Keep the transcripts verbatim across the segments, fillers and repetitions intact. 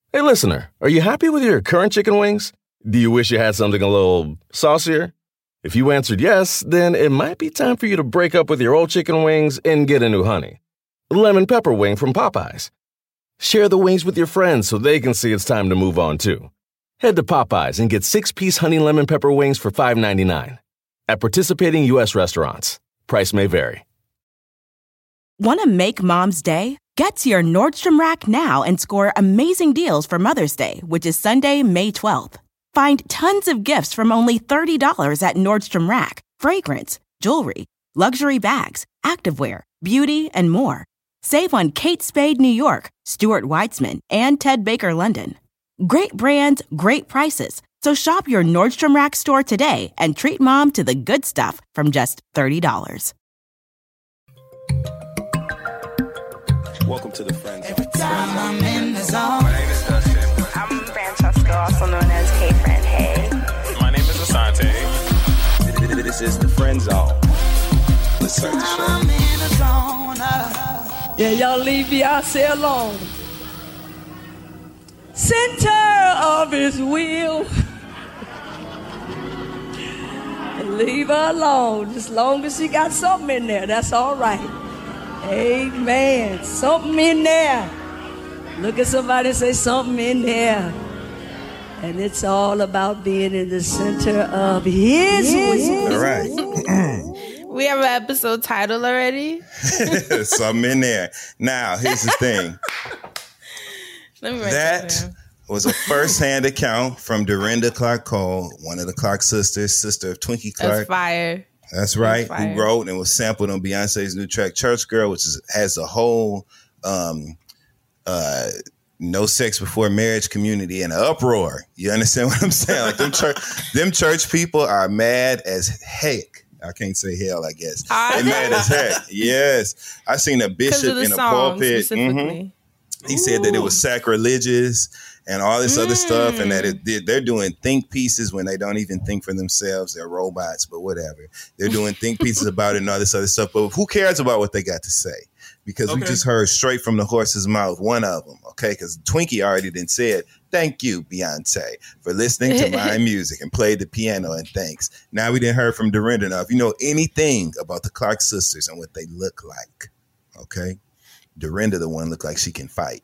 Hey, listener, are you happy with your current chicken wings? Do you wish you had something a little saucier? If you answered yes, then it might be time for you to break up with your old chicken wings and get a new honey. Lemon pepper wing from Popeyes. Share the wings with your friends so they can see it's time to move on too. Head to Popeyes and get six-piece honey lemon pepper wings for five ninety-nine. At participating U S restaurants. Price may vary. Want to make Mom's day? Get to your Nordstrom Rack now and score amazing deals for Mother's Day, which is Sunday, May twelfth. Find tons of gifts from only thirty dollars at Nordstrom Rack. Fragrance, jewelry, luxury bags, activewear, beauty, and more. Save on Kate Spade New York, Stuart Weitzman, and Ted Baker London. Great brands, great prices. So shop your Nordstrom Rack store today and treat Mom to the good stuff from just thirty dollars. Welcome to the Friends Zone. Every time I'm in the zone. My name is Dustin. I'm Francesca, also known as Hey Friend Hey. My name is Asante. This is the Friend Zone. Let's start the show. I'm in the zone. Uh, Yeah, y'all leave Beyonce alone. Center of his will. Leave her alone. As long as she got something in there, that's all right. Amen. Something in there. Look at somebody and say something in there. And it's all about being in the center of his will. All right. We have an episode title already. Something in there. Now, here's the thing. Let me write that That down. was a first-hand account from Dorinda Clark Cole, one of the Clark sisters, sister of Twinkie That's Clark. fire. That's right. That's fire. Who wrote and was sampled on Beyonce's new track "Church Girl," which is, has a whole um, uh, no sex before marriage community in an uproar. You understand what I'm saying? Like them church, them church people are mad as heck. I can't say hell, I guess. They're mad as heck. Yes. I seen a Because bishop of the in a song pulpit. specifically. Mhm. He said that it was sacrilegious and all this Mm. other stuff, and that it, they're doing think pieces when they don't even think for themselves. They're robots, but whatever. They're doing think pieces about it and all this other stuff. But who cares about what they got to say? Because we Okay. just heard straight from the horse's mouth, one of them, okay? Because Twinkie already done said, thank you, Beyonce, for listening to my music and played the piano, and thanks. Now we didn't hear from Dorinda. Now, if you know anything about the Clark sisters and what they look like, okay? Dorinda, the one, look like she can fight.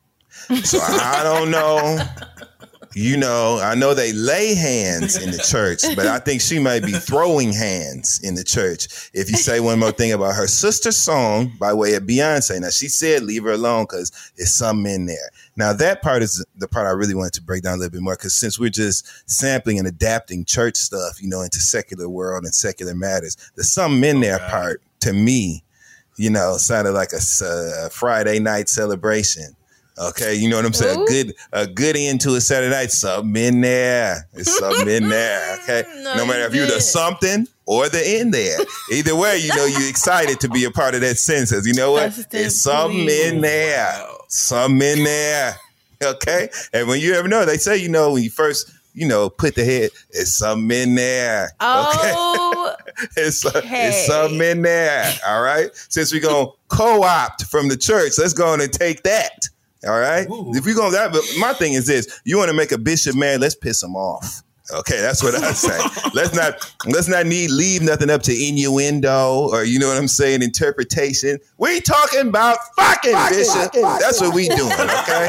So I don't know. You know, I know they lay hands in the church, but I think she might be throwing hands in the church. If you say one more thing about her sister's song by way of Beyonce. Now, she said leave her alone because there's something in there. Now, that part is the part I really wanted to break down a little bit more, because since we're just sampling and adapting church stuff, you know, into secular world and secular matters, the something in there part, to me, you know, sounded like a, a Friday night celebration. Okay, you know what I'm saying? A good, a good end to a Saturday night. Something in there. There's something in there. Okay, No, no matter you if you're the didn't. something or the in there. Either way, you know you're excited to be a part of that census. You know what? Justin, There's something please. in there. Something in there. Okay, and when you ever know, they say, you know, when you first, you know, put the head, it's something in there. Oh, Okay? It's, Okay. it's something in there. All right. Since we're going to co-opt from the church, let's go on and take that. All right. Ooh. If we're going to that, but my thing is this: you want to make a bishop mad, let's piss him off. Okay, that's what I say. let's not let's not need leave nothing up to innuendo or, you know what I'm saying, interpretation. We talking about fucking, fucking bishop. Fucking, that's what we doing. Okay.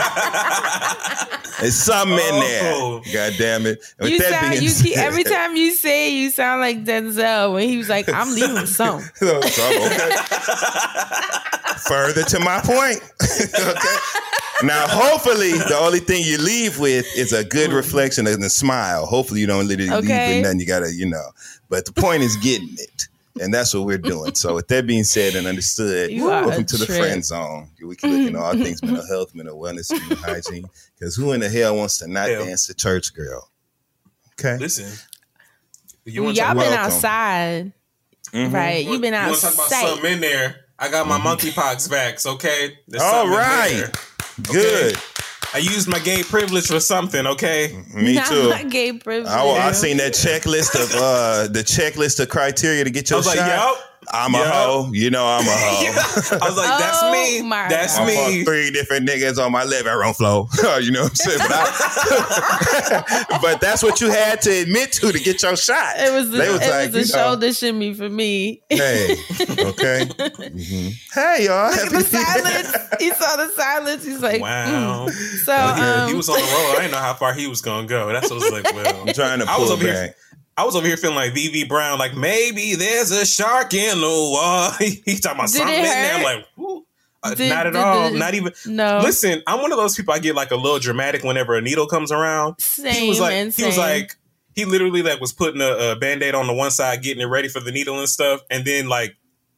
There's something in there. Oh. God damn it. And with you that sound. being You keep, said- every time you say, it, you sound like Denzel when he was like, "I'm leaving some." So, so, okay. Further to my point. Okay. Now, hopefully, the only thing you leave with is a good reflection and a smile. Hopefully, you don't literally leave Okay. with nothing. You gotta, you know. But the point is getting it, and that's what we're doing. So, with that being said and understood, You are welcome a to the trip. Friend Zone. We can look into all things mental health, mental wellness, and hygiene. Because who in the hell wants to not Hell. dance the church girl? Okay. Listen, you Well, want y'all to been welcome. outside, Mhm. right? You've been You want to talk about outside. something in there? I got my monkeypox vax. Okay. There's All something in right. there. Good. I used my gay privilege for something. Okay. Me Not too. my gay privilege. I, I seen that checklist of uh the checklist of criteria to get I your was like, shot. yup. I'm a Yeah. hoe. You know I'm a hoe. I was like, that's Oh me. my That's God. I fucked me. three different niggas on my living room floor. You know what I'm saying? But, I, but that's what you had to admit to to get your shot. It was the, They was it like, was the you know, shoulder shimmy for me. Hey, okay. Mhm. Hey, y'all. Look at the silence. He saw the silence. He's like, Wow. mm. So um, he was on the road. I didn't know how far he was gonna go. That's what I was like. Well, I'm trying to I was pull over back. here. I was over here feeling like V V Brown. Like maybe there's a shark in the wall. He talking about Did something it in there. I'm hurt? like, Woo. Uh, Did- not at did all. the- Not even. no. Listen, I'm one of those people. I get like a little dramatic whenever a needle comes around. Same he was like, and he was same. like, he literally like was putting a, a Band-Aid on the one side, getting it ready for the needle and stuff, and then like.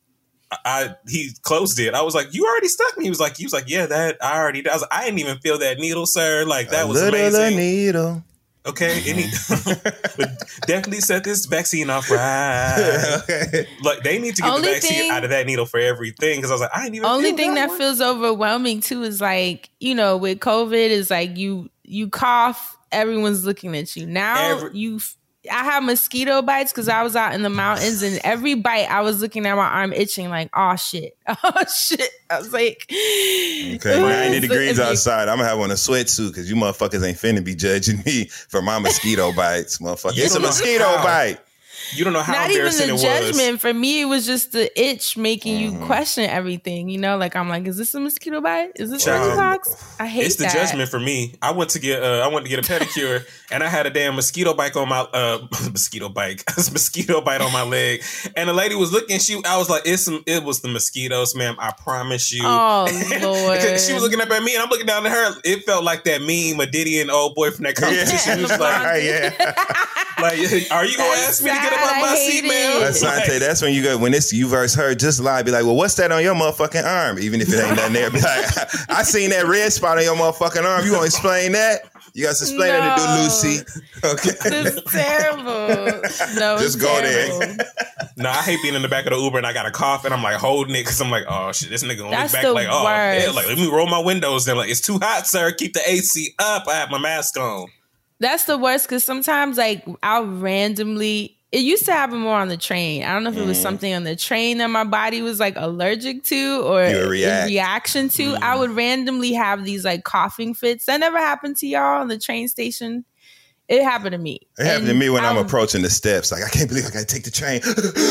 I he closed it. I was like, "You already stuck me." He was like, "He was like, yeah, that I already." I was like, "I didn't even feel that needle, sir. Like that a was little amazing." needle. Okay, any but definitely set this vaccine off right. Okay. Like they need to get Only the vaccine thing- out of that needle for everything because I was like, I didn't even. only feel thing that one. feels overwhelming too is like, you know, with COVID is like you you cough, everyone's looking at you. Now Every- you I have mosquito bites because I was out in the mountains and every bite I was looking at my arm itching like, oh shit. Oh shit. I was like, Okay, ninety degrees outside. I'm gonna have on a sweatsuit because you motherfuckers ain't finna be judging me for my mosquito bites, motherfucker. You It's a don't know mosquito how. bite. You don't know how Not even embarrassing the it was. judgment. For me, it was just the itch making Mm-hmm. you question everything. You know, like I'm like, is this a mosquito bite? Is this Child. monkeypox? I hate It's the that. judgment for me. I went to get uh, I went to get a pedicure and I had a damn mosquito bite on my uh mosquito bite. mosquito bite on my leg. And the lady was looking, she I was like, it's some it was the mosquitoes, ma'am. I promise you. Oh Lord. She was looking up at me and I'm looking down at her. It felt like that meme of Diddy and old boy from that competition. He was like, yeah. like, are you gonna That's ask me to get up sad. out my I seat, hate man? it. That's Like, Sante. That's when you go when it's you versus her. Just lie, be like, well, what's that on your motherfucking arm? Even if it ain't nothing there, be like, I seen that red spot on your motherfucking arm. You gonna explain that? You got to explain it to do, No. Lucy. Okay, It's terrible. No, it's just go terrible. there. No, I hate being in the back of the Uber and I got a cough and I'm like holding it because I'm like, oh shit, this nigga gonna look That's back the like, oh, worst. yeah, like let me roll my windows down. Like it's too hot, sir. Keep the A C up. I have my mask on. That's the worst because sometimes like I'll randomly. It used to happen more on the train. I don't know if it was something on the train that my body was like allergic to or You would in react. reaction to. I would randomly have these like coughing fits. That never happened to y'all on the train station. It happened to me. It happened to And me when I'm I- approaching the steps. Like I can't believe I gotta take the train.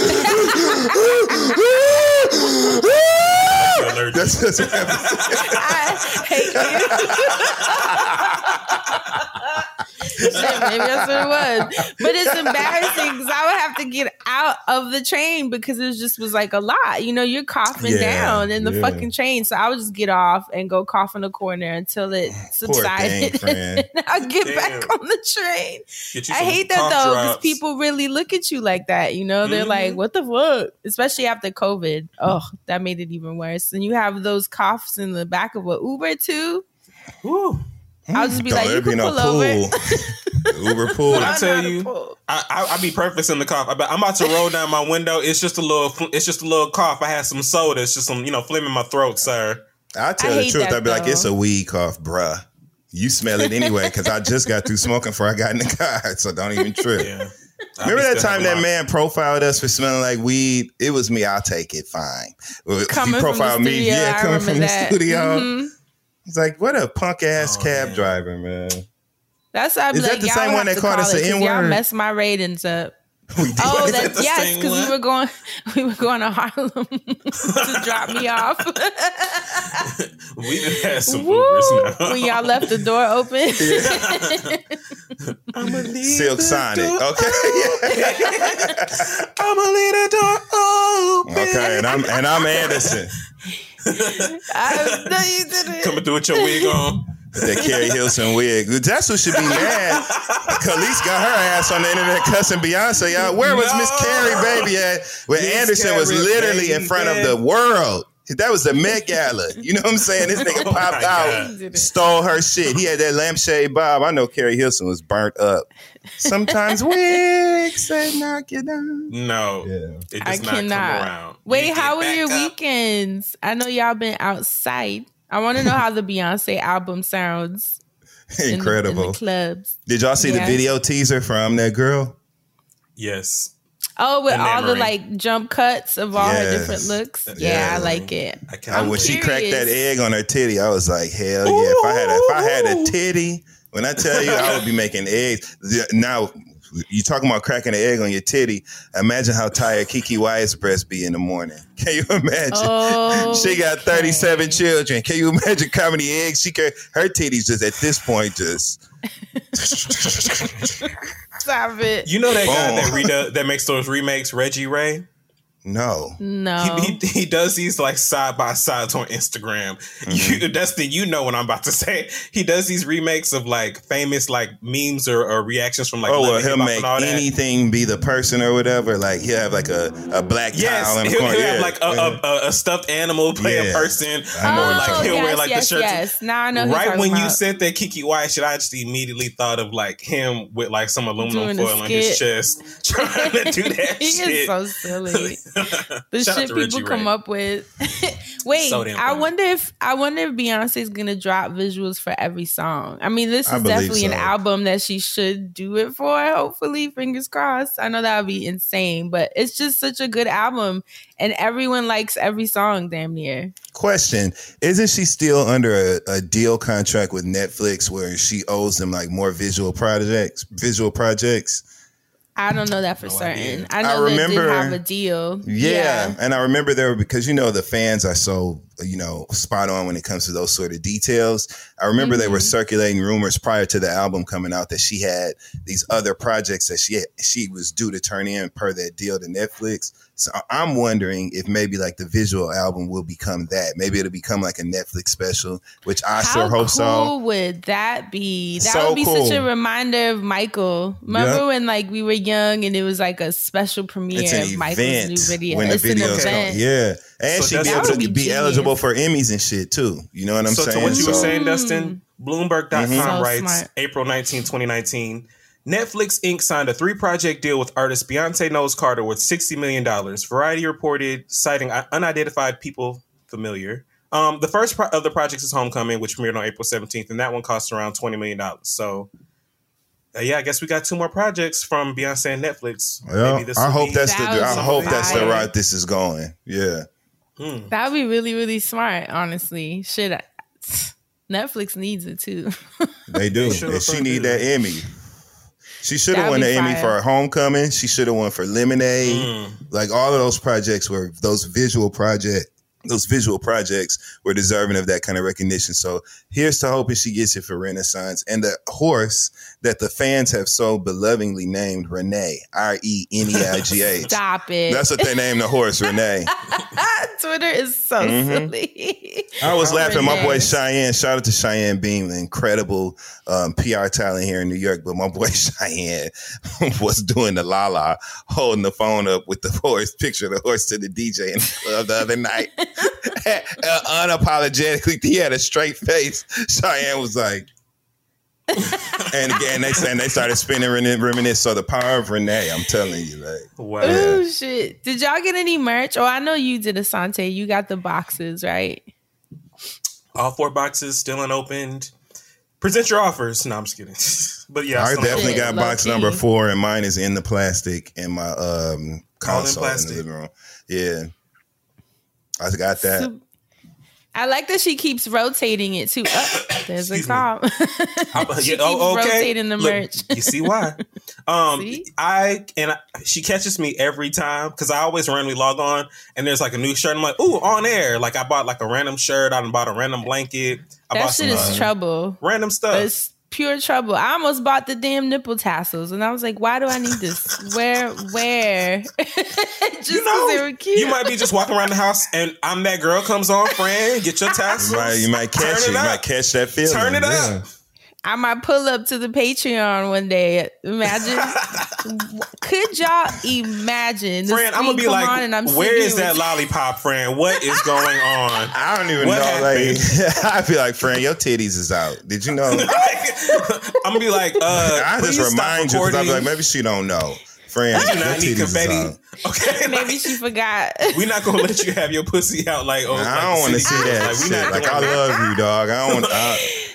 You're allergic. That's just what happened. I hate you. Shit, maybe that's what it was. But it's embarrassing because I would have to get out of the train because it just was like a lot. You know, you're coughing Yeah, down in the yeah. fucking train. So I would just get off and go cough in the corner until it subsided. thing, friend. and I'll get Damn. back on the train. Get you I some hate that cough though because drops. people really look at you like that. You know, they're Mhm. like, what the fuck? Especially after COVID. Oh, that made it even worse. And you have those coughs in the back of an Uber too. Woo. I'll just be Don't like, let you it be can no pull over. pool. Uber pool. When I I tell know how to you, pull. I, I I be practicing the cough. I be, I'm about to roll down my window. It's just a little. It's just a little cough. I had some soda. It's just some you know phlegm in my throat, sir. I'll tell I the hate truth. that, I'll be like, though. it's a weed cough, bruh. You smell it anyway because I just got through smoking before I got in the car, so don't even trip. Yeah. I Remember be that still time having that my- man profiled us for smelling like weed? It was me. I'll take it. Fine. Well, Coming he from the profiled me. studio, Yeah, I coming remember from that. the studio. Mhm. He's like, what a punk ass Oh, cab man. driver, man. That's why I'm Is that like, the y'all same have one that to called call us it the 'cause y'all N-word? messed my ratings up. We did. Oh, Is that that's the yes, same because we one? were going, we were going to Harlem to drop me off. We done had some Woo! Ubers now. When y'all left the door open. I'ma leave Silk the Sonic. door- Okay. I'ma leave the door open. Okay. And I'm and I'm Anderson. I, no, you didn't. Coming through with your wig on. With that Carrie Hilson wig. That's who should be mad. Khalees got her ass on the internet cussing Beyonce out. Where was Miss No. Carrie baby at? When Miss Anderson was Carrie, literally in front of baby. the world. That was the Met Gala. You know what I'm saying? This nigga Oh my popped God. out, stole her shit. He had that lampshade bob. I know Carrie Hilson was burnt up. Sometimes wigs say knock you down. No. Yeah. It I does not come cannot. around. Wait, You how get were your back up. weekends? I know y'all been outside. I want to know how the Beyonce album sounds in the- Incredible. in the clubs. Did y'all see Yes. the video teaser from that girl? Yes. Oh, with The all the memory. like jump cuts of all her Yes. different looks. The Yeah, I memory. like it. I I, can't when she curious. cracked that egg on her titty, I was like, hell yeah. If I had a, if I had a titty, when I tell you I would be making eggs. The- Now, you talking about cracking an egg on your titty. Imagine how tired Kiki Wyatt's breast be in the morning. Can you imagine? Oh, She got thirty-seven children. Can you imagine how many eggs she could? Her titties just at this point just. Stop it. You know that guy Boom. that redo, that makes those remakes, Reggie Ray? No. No. He, he he does these like side by sides on Instagram. Mm-hmm. You, that's the you know what I'm about to say. He does these remakes of like famous like memes or, or reactions from like Oh, well, Love and he'll Hip Hop make and all that. anything be the person or whatever. Like, he'll have like a, a black Yes, towel in the he'll, corner. he'll Yeah. have like a, a, a, a stuffed animal play Yeah. a person, I know or what like you're he'll talking wear yes, like yes, the shirt. Yes, now I know who you're Right talking when you about. said that Kiki Wyatt shit, I just immediately thought of like him with like some aluminum Doing the foil on his skit. chest, trying to do that he shit. is so silly. The Shout out shit to people Reggie come Ray. up with. Wait, So damn I funny. wonder if I wonder if Beyonce's gonna drop visuals for every song. I mean, this I is believe definitely an so. album that she should do it for. Hopefully, fingers crossed. I know that would be insane, but it's just such a good album, and everyone likes every song damn near. Question: Isn't she still under a, a deal contract with Netflix where she owes them like more visual projects? Visual projects. I don't know that for No certain. idea. I know I they remember- did have a deal. Yeah. and I remember there were, because you know the fans are so you know spot on when it comes to those sort of details. I remember they were Mhm. circulating rumors prior to the album coming out that she had these other projects that she had, she was due to turn in per that deal to Netflix. So I'm wondering if maybe like the visual album will become that. Maybe it'll become like a Netflix special, which I How sure hope cool so. would that be? That So would be such a cool. reminder of Michael. Remember Yeah. when like we were young and it was like a special premiere It's an of Michael's event new video? when the It's an video's event. going. Yeah, and So she'd be that's- able That to would be, be genius. eligible for Emmys and shit too. You know what I'm so saying? to what you were So- saying, Dustin, Bloomberg dot com Mhm. So writes smart. April nineteenth, twenty nineteen. Netflix Incorporated signed a three-project deal with artist Beyonce Knowles Carter worth sixty million dollars. Variety reported, citing unidentified people familiar. Um, the first pro- of the projects is Homecoming, which premiered on April seventeenth, and that one cost around twenty million dollars. So, uh, yeah, I guess we got two more projects from Beyonce and Netflix. Well, Maybe this I will hope be- that's the. That I was hope that's the fire. route this is going. Yeah, Hmm. That would be really, really smart, honestly. Shit, I- Netflix needs it too. they do. They should And she have need done that Emmy. She should have That'd won be the Emmy fire. for her Homecoming. She should have won for Lemonade. Mm. Like all of those projects were those visual project. Those visual projects were deserving of that kind of recognition. So here's to hoping she gets it for Renaissance. And the horse that the fans have so belovingly named Renee, R E N E I G H. Stop it. That's what they named the horse, Renee. Twitter is so Mhm. silly. I was laughing. My boy Renee. Cheyenne, shout out to Cheyenne Beam, the incredible um, P R talent here in New York. But my boy Cheyenne was doing the la la, holding the phone up with the horse, picture of the horse to the D J in the club the other night. uh, unapologetically, he had a straight face. Cheyenne was like, and again, they and they started spinning reminisce. reminisce. So the power of Renee, I'm telling you, like, Wow. Oh shit! Did y'all get any merch? Oh, I know you did, Asante. You got the boxes, right? All four boxes still unopened. Present your offers. No, I'm just kidding. But yeah, I still definitely unopened. got Low box key. number four, and mine is in the plastic in my um, console in, plastic. the living room. Yeah, I got that. Sup- I like that she keeps rotating it too. Oh, there's a Excuse me. call. I- she yeah, keeps oh, okay. rotating the Look, merch. You see why? Um, See? I and I, she catches me every time because I always randomly log on and there's like a new shirt. I'm like, ooh, on air. Like I bought like a random shirt. I done bought a random blanket. I That bought shit some is uh, trouble. random stuff. It's pure trouble. I almost bought the damn nipple tassels, and I was like, "Why do I need this? Where, where?" Just you 'cause know, they were cute. you might be just walking around the house and I'm that girl comes on, friend. Get your tassels. You might, you might catch Turn it. it You up. might catch that feeling. Turn it yeah. up. I might pull up to the Patreon one day. Imagine. Could y'all imagine? The Friend, I'm gonna screen be come like, on and I'm where sitting is here that with- lollipop, friend? What is going on? I don't even What know. Like, I feel like, friend, your titties is out. Did you know? I'm gonna be like, uh, I please just stop remind you because I'll be like, recording. maybe she don't know. Friend, We do your not need titties is confetti. out. Okay, Maybe like, she forgot. we're not gonna let you have your pussy out like oh. I don't want to see that Like, we shit. not Like, doing I that. love you, dog. I don't want. I,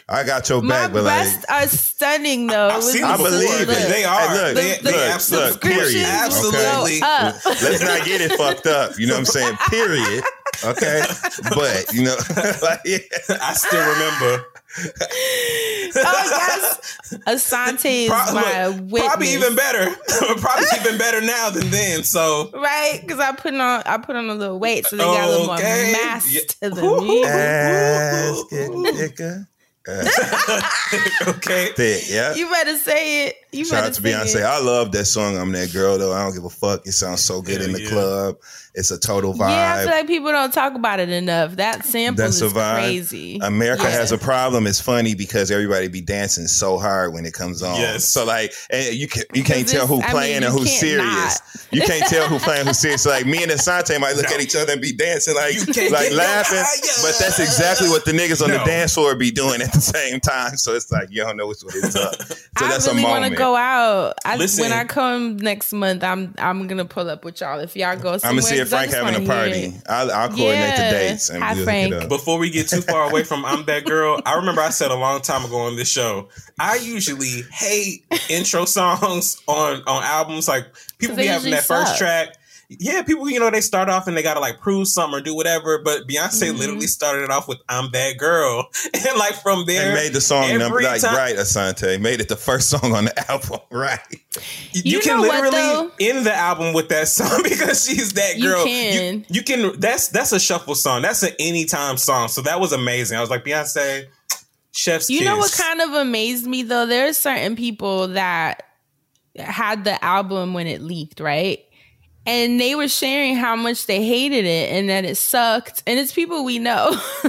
I got your My back, but like, breasts are stunning, though. I've seen I them believe before. it. They are. Hey, look, they, The- they the absolutely. look, period. subscriptions will Absolutely. go up. let's not get it fucked up. You know what I'm saying? Period. Okay, but you know, like, yeah. I still remember. Oh yes, Asante is Pro- my look, witness. probably even better. Probably even better now than then. So right? Because I put on I put on a little weight, so they got a little more Okay. mass Yeah. to them. Ass getting thicker. Uh, okay. thick, yeah. You better say it. You Shout better out to sing Beyonce. it. I love that song. I'm that girl though. I don't give a fuck. It sounds so good Hell in the yeah. club. It's a total vibe. Yeah, I feel like people don't talk about it enough. That sample That's is a vibe. crazy. America Yeah. has a problem. It's funny because everybody be dancing so hard when it comes on. Yes. So like, and you can you can't Because tell who it's- I playing mean, and you who's can't serious. not. You can't tell who playing who's serious. So like me and Asante might look No. at each other and be dancing like You can't like get no laughing, higher. but that's exactly what the niggas on the No. dance floor be doing at the same time. So it's like you don't know which way it's up. So I that's really a want moment. to go out. I, Listen. when I come next month, I'm I'm gonna pull up with y'all. If y'all go somewhere, I'm gonna see if 'cause I Frank just having a wanna hear party. it. I'll, I'll coordinate Yeah. the dates and Hi, we'll Frank. hook it up. Before we get too far away from I'm That Girl, I remember I said a long time ago on this show, I usually hate intro songs on, on albums. Like, people 'Cause they be having usually that first suck. track. Yeah, people, you know, they start off and they gotta like prove something or do whatever. But Beyonce Mm-hmm. literally started it off with I'm That Girl. And like from there, And made the song every number like time- right, Asante. Made it the first song on the album, right? You, You can know what, literally though? end the album with that song because she's that You girl. can. You, you can. That's that's a shuffle song. That's an anytime song. So that was amazing. I was like, Beyonce, chef's You kiss. know what kind of amazed me though? There are certain people that had the album when it leaked, right? And they were sharing how much they hated it and that it sucked. And it's people we know.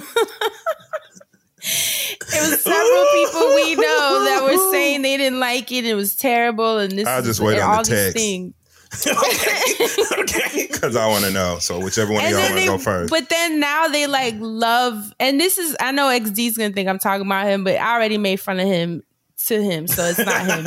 It was several people we know that were saying they didn't like it. It was terrible, and this I'll is- just wait and on the all these text. things. okay. okay. Because I want to know. So whichever one of And y'all then want to they, go first. but then now they like love, and this is I know X D's gonna think I'm talking about him, but I already made fun of him to him, so it's not him.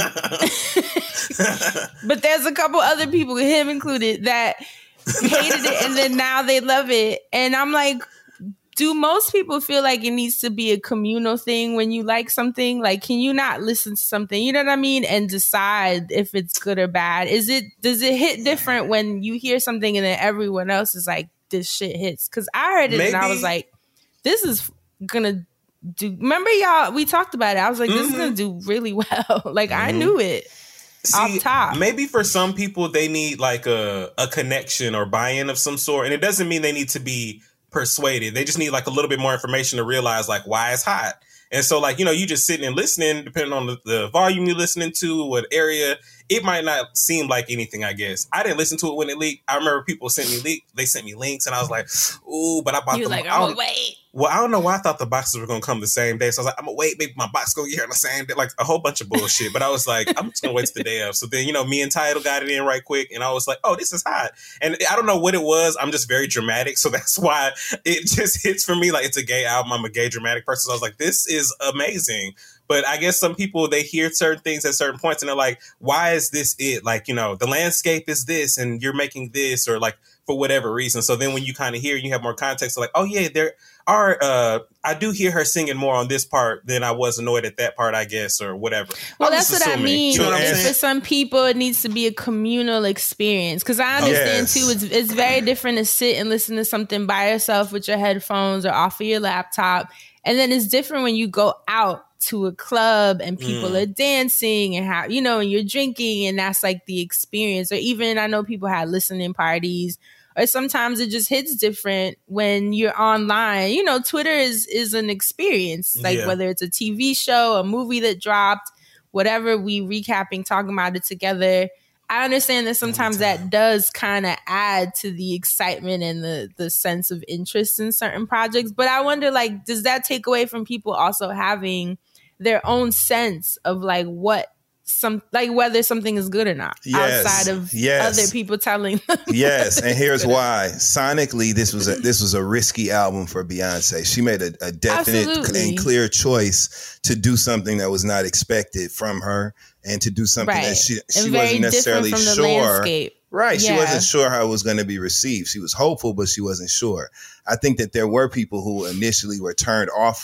But there's a couple other people, him included, that hated it, and then now they love it, and I'm like, do most people feel like it needs to be a communal thing when you like something? Like, can you not listen to something, you know what I mean, and decide if it's good or bad? Is it, does it hit different when you hear something and then everyone else is like, this shit hits? Because I heard it and I Maybe- was like, this is gonna do. Remember, y'all, we talked about it. I was like, this is Mhm. gonna do really well. Like, I knew it. Off top. Maybe for some people they need like a, a connection or buy-in of some sort. And it doesn't mean they need to be persuaded. They just need like a little bit more information to realize like why it's hot. And so like, you know, you just sitting and listening, depending on the, the volume you're listening to, what area, it might not seem like anything, I guess. I didn't listen to it when it leaked. I remember people sent me leak, they sent me links and I was like, ooh, but I bought You them. like, I I'm don't- gonna wait. Well, I don't know why I thought the boxes were going to come the same day. So I was like, I'm going to wait. Maybe my box going to get here on the same day. Like a whole bunch of bullshit. But I was like, I'm just going to wait till the day of. So then, you know, me and Tidal got it in right quick. And I was like, oh, this is hot. And I don't know what it was. I'm just very dramatic. So that's why it just hits for me. Like it's a gay album. I'm a gay dramatic person. So I was like, this is amazing. But I guess some people, they hear certain things at certain points and they're like, why is this it? Like, you know, the landscape is this and you're making this or like for whatever reason. So then when you kind of hear, you have more context. Like, oh yeah, there are, uh, I do hear her singing more on this part than I was annoyed at that part, I guess, or whatever. Well, I'm that's just what I assuming. mean. You know what I'm And- For saying? some people, it needs to be a communal experience. Because I understand Yes. too, it's it's very different to sit and listen to something by yourself with your headphones or off of your laptop, and then it's different when you go out to a club and people Mm. are dancing and how you know and you're drinking and that's like the experience. Or even I know people had listening parties. Or sometimes it just hits different when you're online. You know, Twitter is is an experience. Like Yeah. whether it's a T V show, a movie that dropped, whatever, we recapping, talking about it together. I understand that sometimes that does kind of add to the excitement and the the sense of interest in certain projects. But I wonder, like, does that take away from people also having their own sense of like what some like whether something is good or not Yes. outside of Yes. other people telling them? Yes, and here's why. Sonically, this was a this was a risky album for Beyonce. She made a, a definite Absolutely. and clear choice to do something that was not expected from her, and to do something Right. that she she And very wasn't necessarily different from the sure. landscape. Right, she Yeah. wasn't sure how it was going to be received. She was hopeful, but she wasn't sure. I think that there were people who initially were turned off from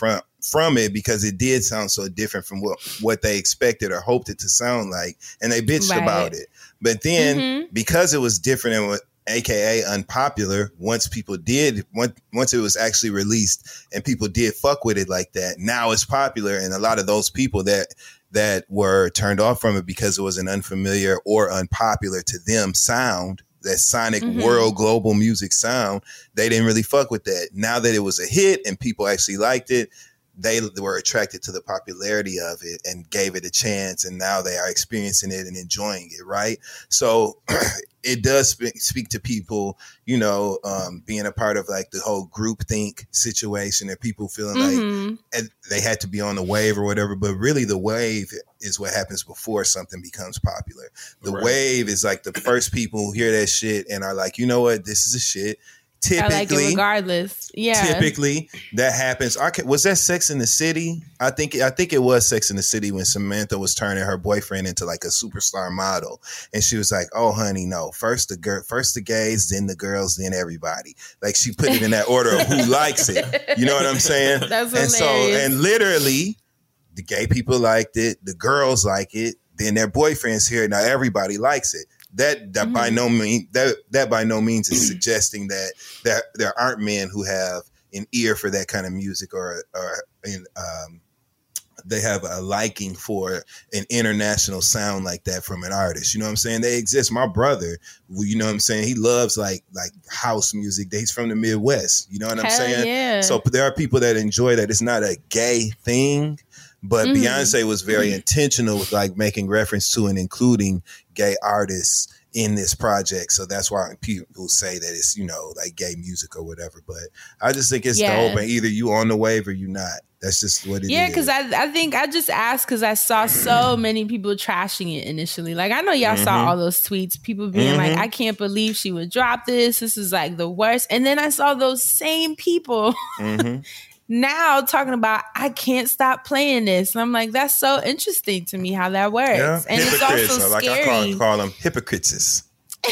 from it because it did sound so different from what, what they expected or hoped it to sound like. And they bitched Right. about it. But then Mhm. because it was different and what A K A unpopular, once people did, once, once it was actually released and people did fuck with it like that, now it's popular. And a lot of those people that that were turned off from it because it was an unfamiliar or unpopular to them sound, that sonic Mhm. world global music sound, they didn't really fuck with that. Now that it was a hit and people actually liked it, they were attracted to the popularity of it and gave it a chance, and now they are experiencing it and enjoying it, right? So it does speak, speak to people, you know, um, being a part of like the whole groupthink situation and people feeling Mhm. like and they had to be on the wave or whatever, but really the wave is what happens before something becomes popular. The Right. wave is like the first people who hear that shit and are like, you know what, this is a shit. I like it Typically, regardless. Yeah. typically that happens. I ca- was that Sex in the City? I think I think it was Sex in the City when Samantha was turning her boyfriend into like a superstar model, and she was like, "Oh, honey, no. First the girl, first the gays, then the girls, then everybody." Like she put it in that order of who likes it. You know what I'm saying? That's and so hilarious. and literally, the gay people liked it, the girls like it, then their boyfriends hear it. Now everybody likes it. That that by Mhm. no means that that by no means is suggesting that that there aren't men who have an ear for that kind of music or or in, um, they have a liking for an international sound like that from an artist. You know what I'm saying? They exist. My brother, well, you know what I'm saying? He loves like like house music. He's from the Midwest. You know what I'm Hell saying? yeah. So there are people that enjoy that. It's not a gay thing. But Mhm. Beyonce was very intentional with like making reference to and including gay artists in this project. So that's why people say that it's, you know, like gay music or whatever. But I just think it's Yeah. dope. And either you on the wave or you not. That's just what it Yeah, is. because I I think I just asked because I saw so many people trashing it initially. Like I know y'all Mhm. saw all those tweets, people being like, Mhm. "I can't believe she would drop this. This is like the worst." And then I saw those same people Mhm. now talking about, "I can't stop playing this," and I'm like, that's so interesting to me how that works. Yeah. And it's Hypocrites. also or like scary. I call, call them hypocrites.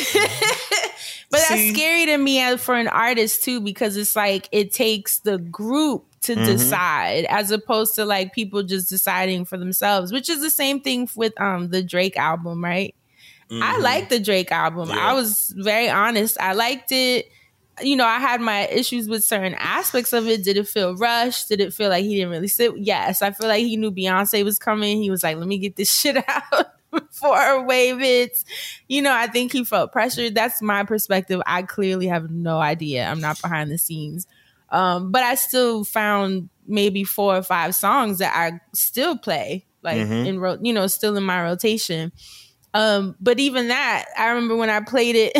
But See- that's scary to me as for an artist too, because it's like it takes the group to Mhm. decide as opposed to like people just deciding for themselves, which is the same thing with um the Drake album, right? I Mhm. like the Drake album. Yeah. I was very honest. I liked it. You know, I had my issues with certain aspects of it. Did it feel rushed? Did it feel like he didn't really sit? Yes. I feel like he knew Beyonce was coming. He was like, let me get this shit out before Wave hits. You know, I think he felt pressured. That's my perspective. I clearly have no idea. I'm not behind the scenes. Um, but I still found maybe four or five songs that I still play, like Mhm. in, ro- you know, still in my rotation. Um, but even that, I remember when I played it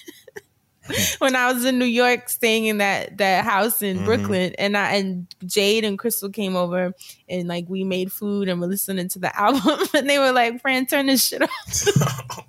when I was in New York, staying in that that house in Mhm. Brooklyn, and I and Jade and Crystal came over, and like we made food and we're listening to the album, and they were like, "Fran, turn this shit off."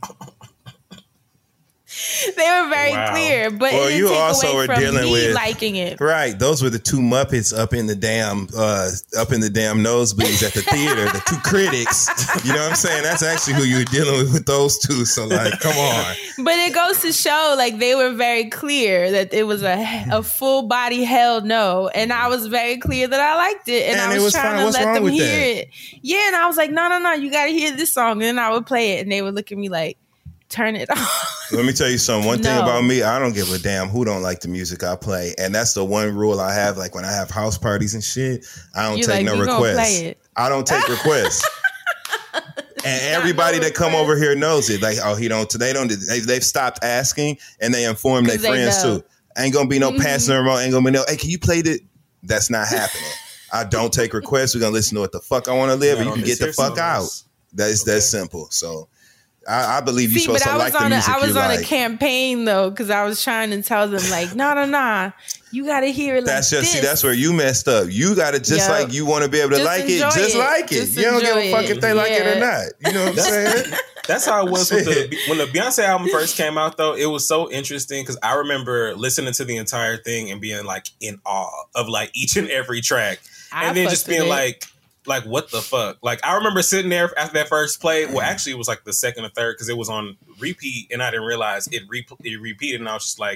They were very Wow. clear, but Well, it didn't you take also away were from dealing me with- liking it. Right. Those were the two Muppets up in the damn uh up in the damn nosebleeds at the theater, the two critics. You know what I'm saying? That's actually who you were dealing with with those two. So like, come on. But it goes to show, like, they were very clear that it was a a full body hell no, and I was very clear that I liked it, and, And I it was, was trying fine. to What's let wrong them with hear that? it. Yeah, and I was like, no, no, no, you got to hear this song, and then I would play it, and they would look at me like, turn it off. Let me tell you something. One thing No. about me, I don't give a damn who don't like the music I play. And that's the one rule I have. Like when I have house parties and shit, I don't You're take like, no "You gonna requests. play it." I don't take requests. And everybody no that come request. over here knows it. Like, oh, he don't. They don't. They, they've stopped asking, and they inform their 'Cause they friends know. too. Ain't gonna be no Mhm. passing around. Ain't gonna be no. Hey, can you play it? That's not happening. I don't take requests. We're gonna listen to what the fuck I want to live, Not and you on can this get the here fuck song. out. That is that's simple. So, I, I believe you're See, supposed but to I was like the on a, music I was you on like. a campaign though, because I was trying to tell them like, no, no, no, you got to hear it. That's like just see. this. That's where you messed up. You got to just Yup. like you want to be able to Just like it. enjoy Just it. like it. Just you don't give a enjoy fuck it. if they like it or Yeah. not. You know what I'm saying? That's how it was with Shit. the when the Beyonce album first came out. Though it was so interesting because I remember listening to the entire thing and being like in awe of like each and every track, I and then fucked just with being it. like, like what the fuck? Like I remember sitting there after that first play. Well, actually, it was like the second or third because it was on repeat, and I didn't realize it, re- it repeated, and I was just like,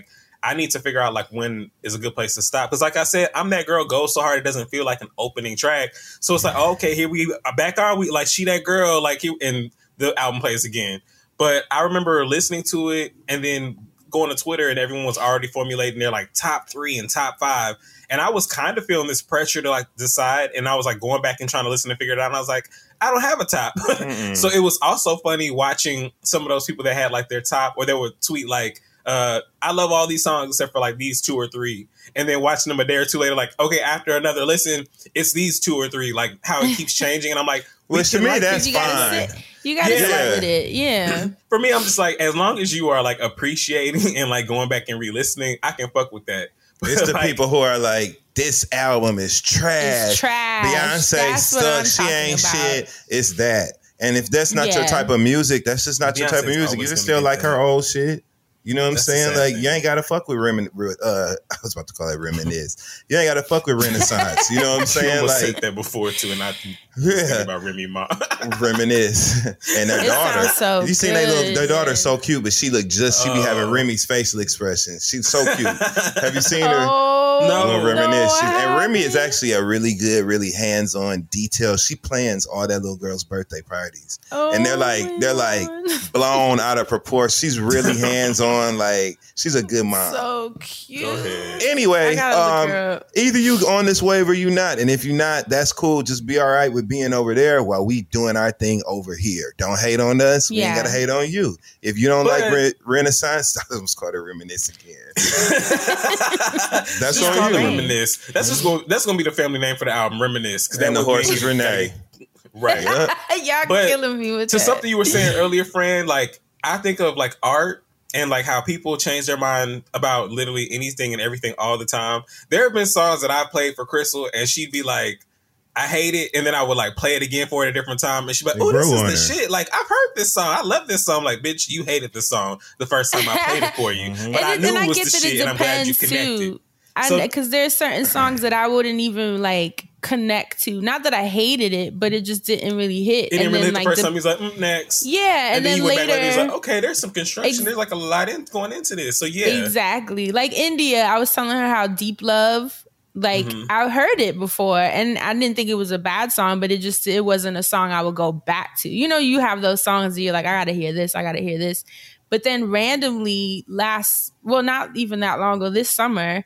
I need to figure out like when is a good place to stop. Because like I said, I'm That Girl Goes So Hard. It doesn't feel like an opening track. So it's like, oh, okay, here we back are we like She That Girl, like he, and the album plays again. But I remember listening to it and then going to Twitter and everyone was already formulating their like top three and top five. And I was kind of feeling this pressure to like decide. And I was like going back and trying to listen and figure it out. And I was like, I don't have a top. So it was also funny watching some of those people that had like their top, or they would tweet like, uh, I love all these songs except for like these two or three. And then watching them a day or two later, like, okay, after another listen, it's these two or three, like how it keeps changing. And I'm like, well, to me, like that's you fine. Gotta sit, you gotta Yeah. sit with it. Yeah. For me, I'm just like, as long as you are like appreciating and like going back and re-listening, I can fuck with that. It's the Like, people who are like, this album is trash. It's trash. Beyonce That's what I'm stuck. She ain't talking about. shit. It's that. And if that's not your Yeah. type of music, that's just not your type of Beyonce's music. You always can gonna still be like that. her old shit. You know what I'm That's the saying? sad Like, thing. you ain't got to fuck with Remin. Uh, I was about to call it Reminisce. You ain't got to fuck with Renaissance. You know what I'm You saying? almost Like, said that before too, and I think yeah, about Remy Ma. Reminisce. And their It daughter. sounds so you seen they little, their good. daughter's so cute, but she look just, she be having Oh. Remy's facial expressions. She's so cute. Have you seen her? Oh, No. Little Reminisce. no, She's- I and Remy is haven't. actually a really good, really hands-on, detailed. She plans all that little girl's birthday parties, Oh, and they're like, my they're like Lord. blown out of proportion. She's really hands-on. Like, she's a good mom. So cute. Go ahead. Anyway, I gotta look her um, up. either you on this wave or you not, and if you're not, that's cool. Just be all right with being over there while we doing our thing over here. Don't hate on us. We ain't Yeah. gotta hate on you. If you don't But- like re- Renaissance, I almost called her Reminisce again. That's She's on called you. it Reminisce. That's just going. That's going to be the family name for the album, Reminisce. Because And the horse is Renee. Right. Y'all But killing me with To that. something you were saying earlier, friend, like I think of like art and like how people change their mind about literally anything and everything all the time. There have been songs that I played for Crystal and she'd be like, I hate it. And then I would like play it again for it at a different time. And she'd be like, They oh, this grow is on the her. shit. Like, I've heard this song. I love this song. Like, bitch, you hated this song the first time I played it for you. But and I then, knew then it I was get the that shit it and I'm glad you depends connected. too. I So- because there's certain songs that I wouldn't even like connect to. Not that I hated it, but it just didn't really hit. It didn't and really then hit the like first the- time. He's like, mm, next. yeah, and, And, then, then, you went later, back later. He's like, okay, there's some construction. Ex- there's like a lot in, going into this. So yeah. exactly. Like India, I was telling her how Deep Love. Like Mhm. I heard it before, and I didn't think it was a bad song, but it just it wasn't a song I would go back to. You know, you have those songs that you're like, I gotta hear this, I gotta hear this. But then randomly, last well, not even that long ago, this summer,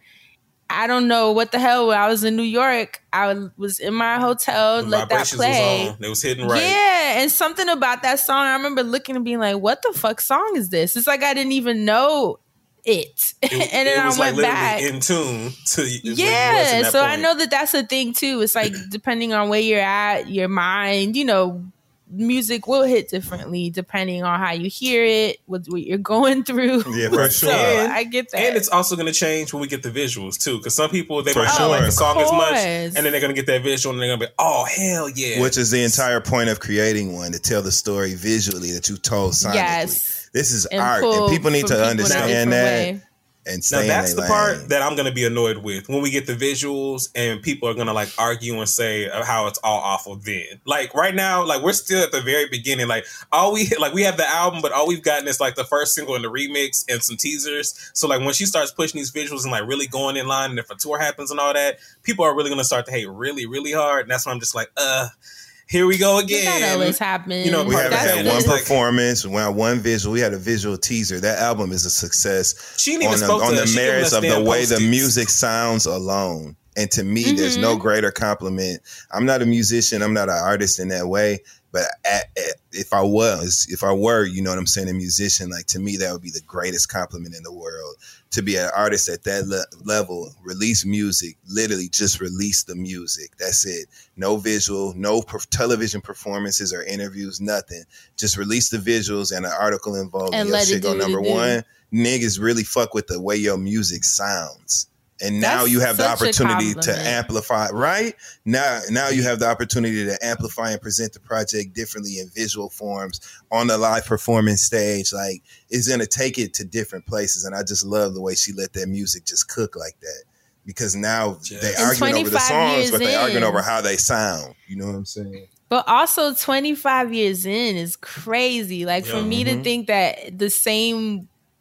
I don't know what the hell. When I was in New York, I was in my hotel, When let that Vibrations play. was on. It was hitting right. Yeah, and something about that song, I remember looking and being like, "What the fuck song is this?" It's like I didn't even know it, It, and then it was I like went literally back. in tune to where you was in Yeah, that so I point. know that that's a thing too. It's like depending on where you're at, your mind, you know, music will hit differently depending on how you hear it, what, what you're going through. Yeah, for So sure. I get that. And it's also going to change when we get the visuals too, because some people they For might not sure. like the song as much, Of and course. then they're going to get that visual and they're going to be, oh hell yeah, Which is the entire point of creating one, to tell the story visually that you told sonically. Yes. This is And art, pull and people need from to people in a understand different that way. and Now stay that's in the their part lane. that I'm going to be annoyed with when we get the visuals and people are going to like argue and say how it's all awful. Then, like right now, like we're still at the very beginning. Like all we like we have the album, but all we've gotten is like the first single and the remix and some teasers. So like when she starts pushing these visuals and like really going in line, and if a tour happens and all that, people are really going to start to hate really, really hard. And that's why I'm just like, uh. Here we go But again. that always happens. You know, We part haven't of That's had that one is like- performance, we had one visual. We had a visual teaser. That album is a success She ain't even on the, spoke on to the us. She giving merits us of the damn way the Post-its. music sounds alone. And to me, there's no greater compliment. I'm not a musician. I'm not an artist in that way. But at, at, if I was, if I were, you know what I'm saying, a musician, like to me, that would be the greatest compliment in the world. To be an artist at that le- level, release music, literally just release the music. That's it. No visual, no per- television performances or interviews, nothing. Just release the visuals and an article involved. And And your let it shit go do what it number do. one. Niggas really fuck with the way your music sounds. And now That's you have the such a opportunity to compliment. amplify, right? Now, now you have the opportunity to amplify and present the project differently in visual forms on the live performance stage. Like, it's going to take it to different places. And I just love the way she let that music just cook like that. Because now Yeah. they And arguing over the twenty-five songs, years but they arguing in. over how they sound. You know what I'm saying? But also twenty-five years in is crazy. Like for Yeah. me Mm-hmm. to think that the same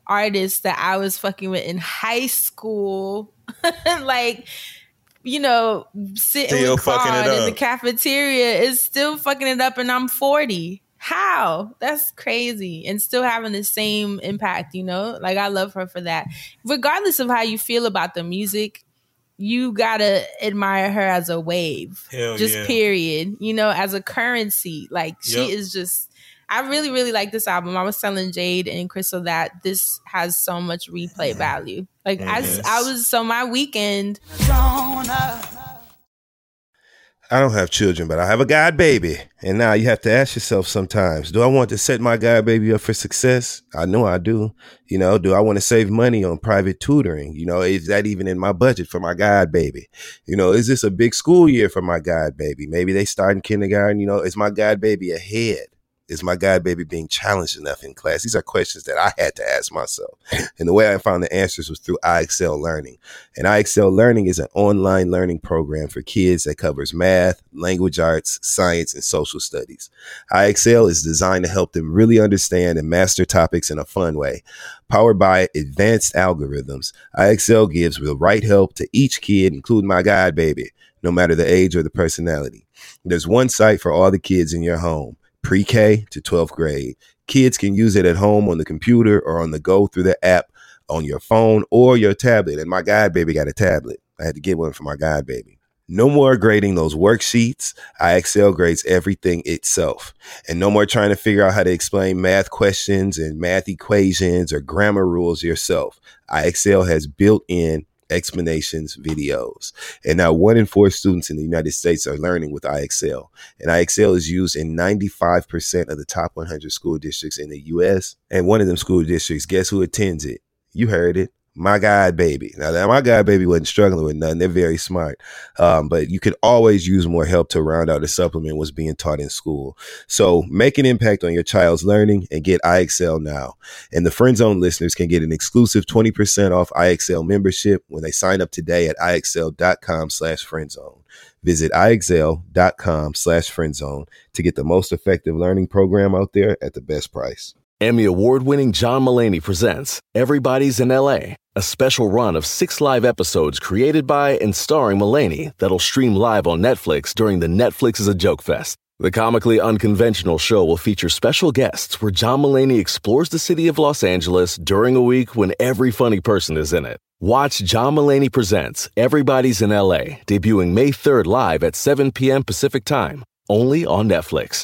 artists that I was fucking with in high school, like, you know, sitting Still with fucking Claude it in up. the cafeteria is still fucking it up, and I'm forty. How? That's crazy. And still having the same impact, you know? Like, I love her for that. Regardless of how you feel about the music, you gotta admire her as a wave. Hell just yeah. period. You know, as a currency. Like, she Yep. is just... I really, really like this album. I was telling Jade and Crystal that this has so much replay value. Like, Yes. I, I was... So my weekend... I don't have children, but I have a god baby. And now you have to ask yourself sometimes, do I want to set my god baby up for success? I know I do. You know, do I want to save money on private tutoring? You know, is that even in my budget for my god baby? You know, is this a big school year for my god baby? Maybe they start in kindergarten. You know, is my god baby ahead? Is my god baby being challenged enough in class? These are questions that I had to ask myself. And the way I found the answers was through I Excel Learning. And I Excel Learning is an online learning program for kids that covers math, language arts, science, and social studies. I Excel is designed to help them really understand and master topics in a fun way. Powered by advanced algorithms, I Excel gives the right help to each kid, including my god baby, no matter the age or the personality. There's one site for all the kids in your home. Pre-K to twelfth grade. Kids can use it at home on the computer or on the go through the app on your phone or your tablet. And my god baby got a tablet. I had to get one for my god baby. No more grading those worksheets. I Excel grades everything itself. And no more trying to figure out how to explain math questions and math equations or grammar rules yourself. I Excel has built-in explanations videos. And now one in four students in the United States are learning with I Excel. And I Excel is used in ninety-five percent of the top one hundred school districts in the U S. And one of them school districts, guess who attends it? You heard it. My god baby. Now, that my god baby wasn't struggling with nothing. They're very smart. Um, but you could always use more help to round out or supplement what's being taught in school. So make an impact on your child's learning and get I Excel now. And the Friend Zone listeners can get an exclusive twenty percent off I Excel membership when they sign up today at iexcel.com slash friendzone. Visit iexcel.com slash friendzone to get the most effective learning program out there at the best price. Emmy award-winning John Mulaney presents Everybody's in L A, a special run of six live episodes created by and starring Mulaney that'll stream live on Netflix during the Netflix is a Joke Fest. The comically unconventional show will feature special guests where John Mulaney explores the city of Los Angeles during a week when every funny person is in it. Watch John Mulaney Presents Everybody's in L A, debuting May third live at seven p.m. Pacific Time, only on Netflix.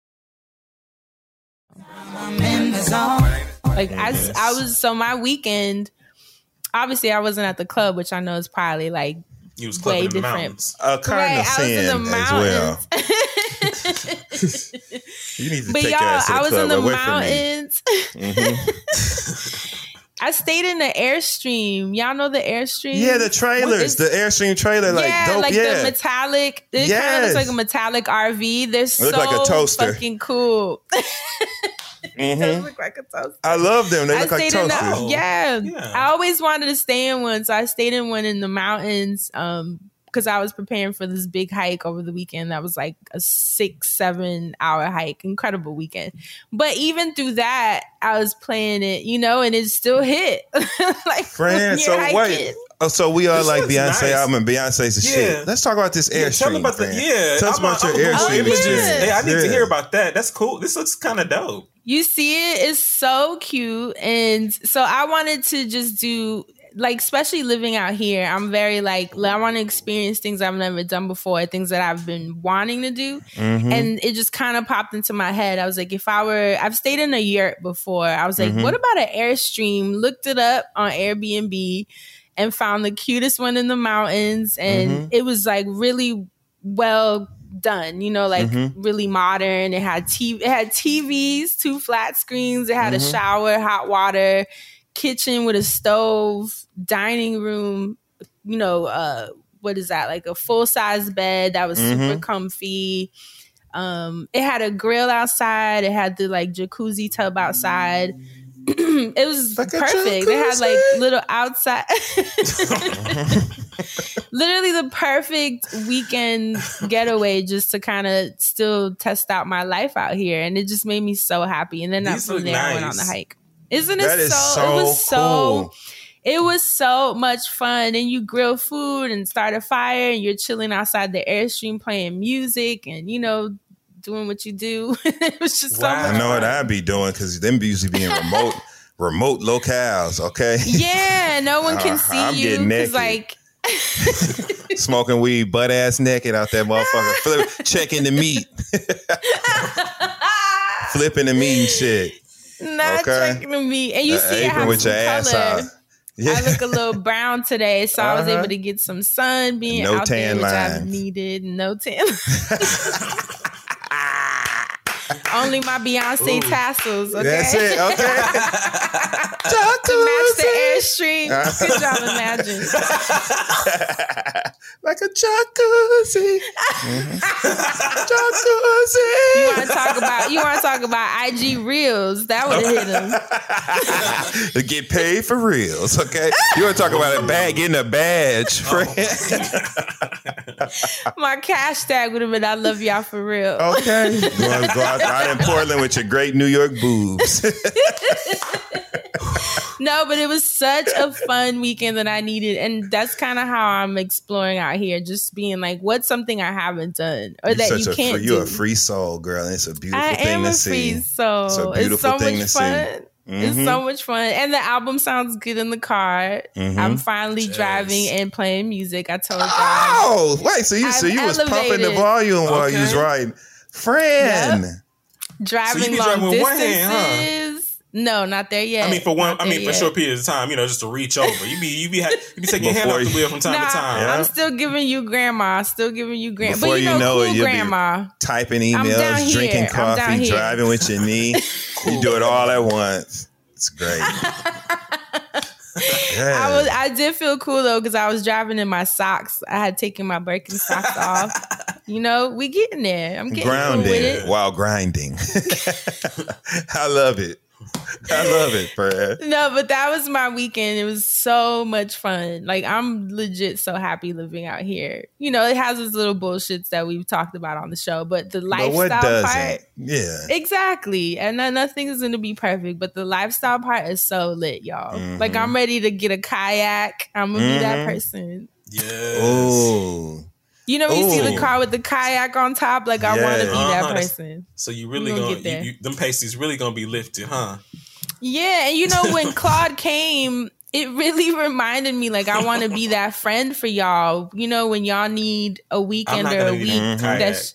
Like, I, I was, so my weekend, obviously I wasn't at the club, which I know is probably like You was way clubbing in the different. mountains. A kind Right, of I was in sin the as well. mountains. You need to But take y'all, your ass to the I was club in the away from me. mountains. Mhm. I stayed in the Airstream. Y'all know the Airstream? Yeah, the trailers, the Airstream trailer, like yeah, dope. like yeah, the metallic. It kind of Yes. looks like a metallic R V. They're so look like a toaster. fucking cool. They Mhm. look like a toaster. I love them. They I look like stayed in toasters. the, yeah. Yeah. I always wanted to stay in one, so I stayed in one in the mountains. Um, because I was preparing for this big hike over the weekend. That was like a six, seven hour hike. Incredible weekend. But even through that, I was playing it, you know, and it still hit. Like, Friend, when so you're hiking. wait. Oh, so we are This like looks Beyonce nice. album and Beyonce's the Yeah. shit. Let's talk about this Yeah, Airstream. tell me about the friend. yeah. Tell us I'm about a- your I'm a Airstream Oh, yeah. experience. Hey, I need Yeah. to hear about that. That's cool. This looks kind of dope. You see it, it's so cute. And so I wanted to just do, like, especially living out here, I'm very like, I want to experience things I've never done before, things that I've been wanting to do. Mhm. And it just kind of popped into my head. I was like, if I were, I've stayed in a yurt before. I was like, Mhm. what about an Airstream? Looked it up on Airbnb and found the cutest one in the mountains. And Mhm. it was like really well done, you know, like Mhm. really modern. It had T V, it had T Vs, two flat screens. It had Mhm. a shower, hot water, kitchen with a stove, dining room, you know, uh, what is that? Like a full size bed that was super Mhm. comfy. Um, it had a grill outside. It had the like jacuzzi tub outside. It was Like a perfect. They had like jacuzzi? little outside. Literally the perfect weekend getaway just to kind of still test out my life out here. And it just made me so happy. And then that These from look there I went on the nice. hike. Isn't it That is so, so it was so cool. It was so much fun. And you grill food and start a fire and you're chilling outside the Airstream playing music and, you know, doing what you do. It was just Wow. so much I know fun. what I'd be doing because them usually be in remote remote locales, okay? Yeah, no one can Uh, see I'm you. getting Because, naked. like, Smoking weed, butt ass naked out that motherfucker. Flip, checking the meat. Flipping the meat and shit. not Okay. checking the meat. And you Uh, see I apron have with some your ass color. out. Yeah. I look a little brown today, so I was Uh-huh. able to get some sun being No out there, tan which I've lines. needed. No tan. Only my Beyonce Ooh. tassels. Okay, That's it, okay? to match the Airstream. Good job, Imagine. Like a jacuzzi. Mhm. Jacuzzi. You want to talk about? You want to talk about I G Reels? That would have hit him. To get paid for reals, okay? You want to talk about a bag, getting a badge, friend? My cash tag would have been "I love y'all for real." Okay. You want to go out, out in Portland with your great New York boobs. No, but it was such a fun weekend that I needed. And that's kind of how I'm exploring out here. Just being like, what's something I haven't done or that You're you such a can't free, you're do? a free soul, girl, and it's a beautiful I thing am to a see. free soul. It's a It's, beautiful so thing much to see. fun. Mhm. It's so much fun. And the album sounds good in the car. Mhm. I'm finally Yes. driving and playing music. I told y'all. Oh, wait, so you so I've you was pumping the elevated. volume while you was Okay. riding. Friend. So Driving you be long driving with one distances. hand, huh? No, not there yet. I mean, for one, Not I there mean, for a yet. short period of time, you know, just to reach over. You be, you be, ha- you be taking your hand Before off the you- wheel from time Nah, to time. Yeah. I'm still giving you grandma. Still giving you grandma. Before But you you know, know cool it, you'll be- grandma. Typing I'm down emails, here. drinking I'm down coffee, here. driving with your knee. You do it all at once. It's great. Yeah. I was. I did feel cool though because I was driving in my socks. I had taken my Birkenstocks off. You know, we getting there. I'm getting grounding cool with it. while grinding. I love it. I love it, Fred. No, but that was my weekend. It was so much fun. Like, I'm legit so happy living out here. You know, it has its little bullshits that we've talked about on the show, but the But lifestyle what doesn't? part, Yeah. exactly. And then nothing is going to be perfect, but the lifestyle part is so lit, y'all. Mhm. Like, I'm ready to get a kayak. I'm going to be that Mhm. person. Yes. Oh. You know, when you see the Ooh. car with the kayak on top, like, I want to Yeah. be that Uh-huh. person. So you really We gonna gonna, get there. you, you, them pasties really gonna be lifted, huh? Yeah, and you know, when Claude came, it really reminded me, like, I want to be that friend for y'all. You know, when y'all need a I'm weekend not or a gonna need week a kayak. that's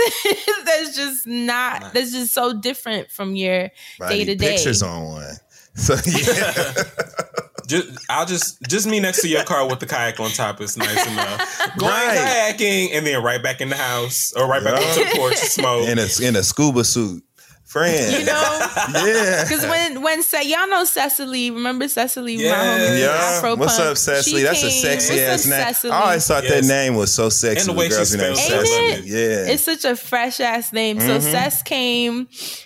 that's just not that's just so different from your I day need to day. pictures on one. So yeah. Just, I'll just just me next to your car with the kayak on top is nice enough. Going Right. kayaking and then right back in the house or right back Yeah. onto the porch to smoke. in a in a scuba suit. Friend. You know, Yeah. because when when Ce- y'all know Cecily, remember Cecily, my Yeah. homie, Yeah. Afro What's Punk? up, Cecily? She That's a came- sexy what's ass up, name. Cecily? I always thought Yes. that name was so sexy. And the way she girl's name spells was it, I love Cecily. it. Yeah. It's such a fresh ass name. So Mhm. Cess came,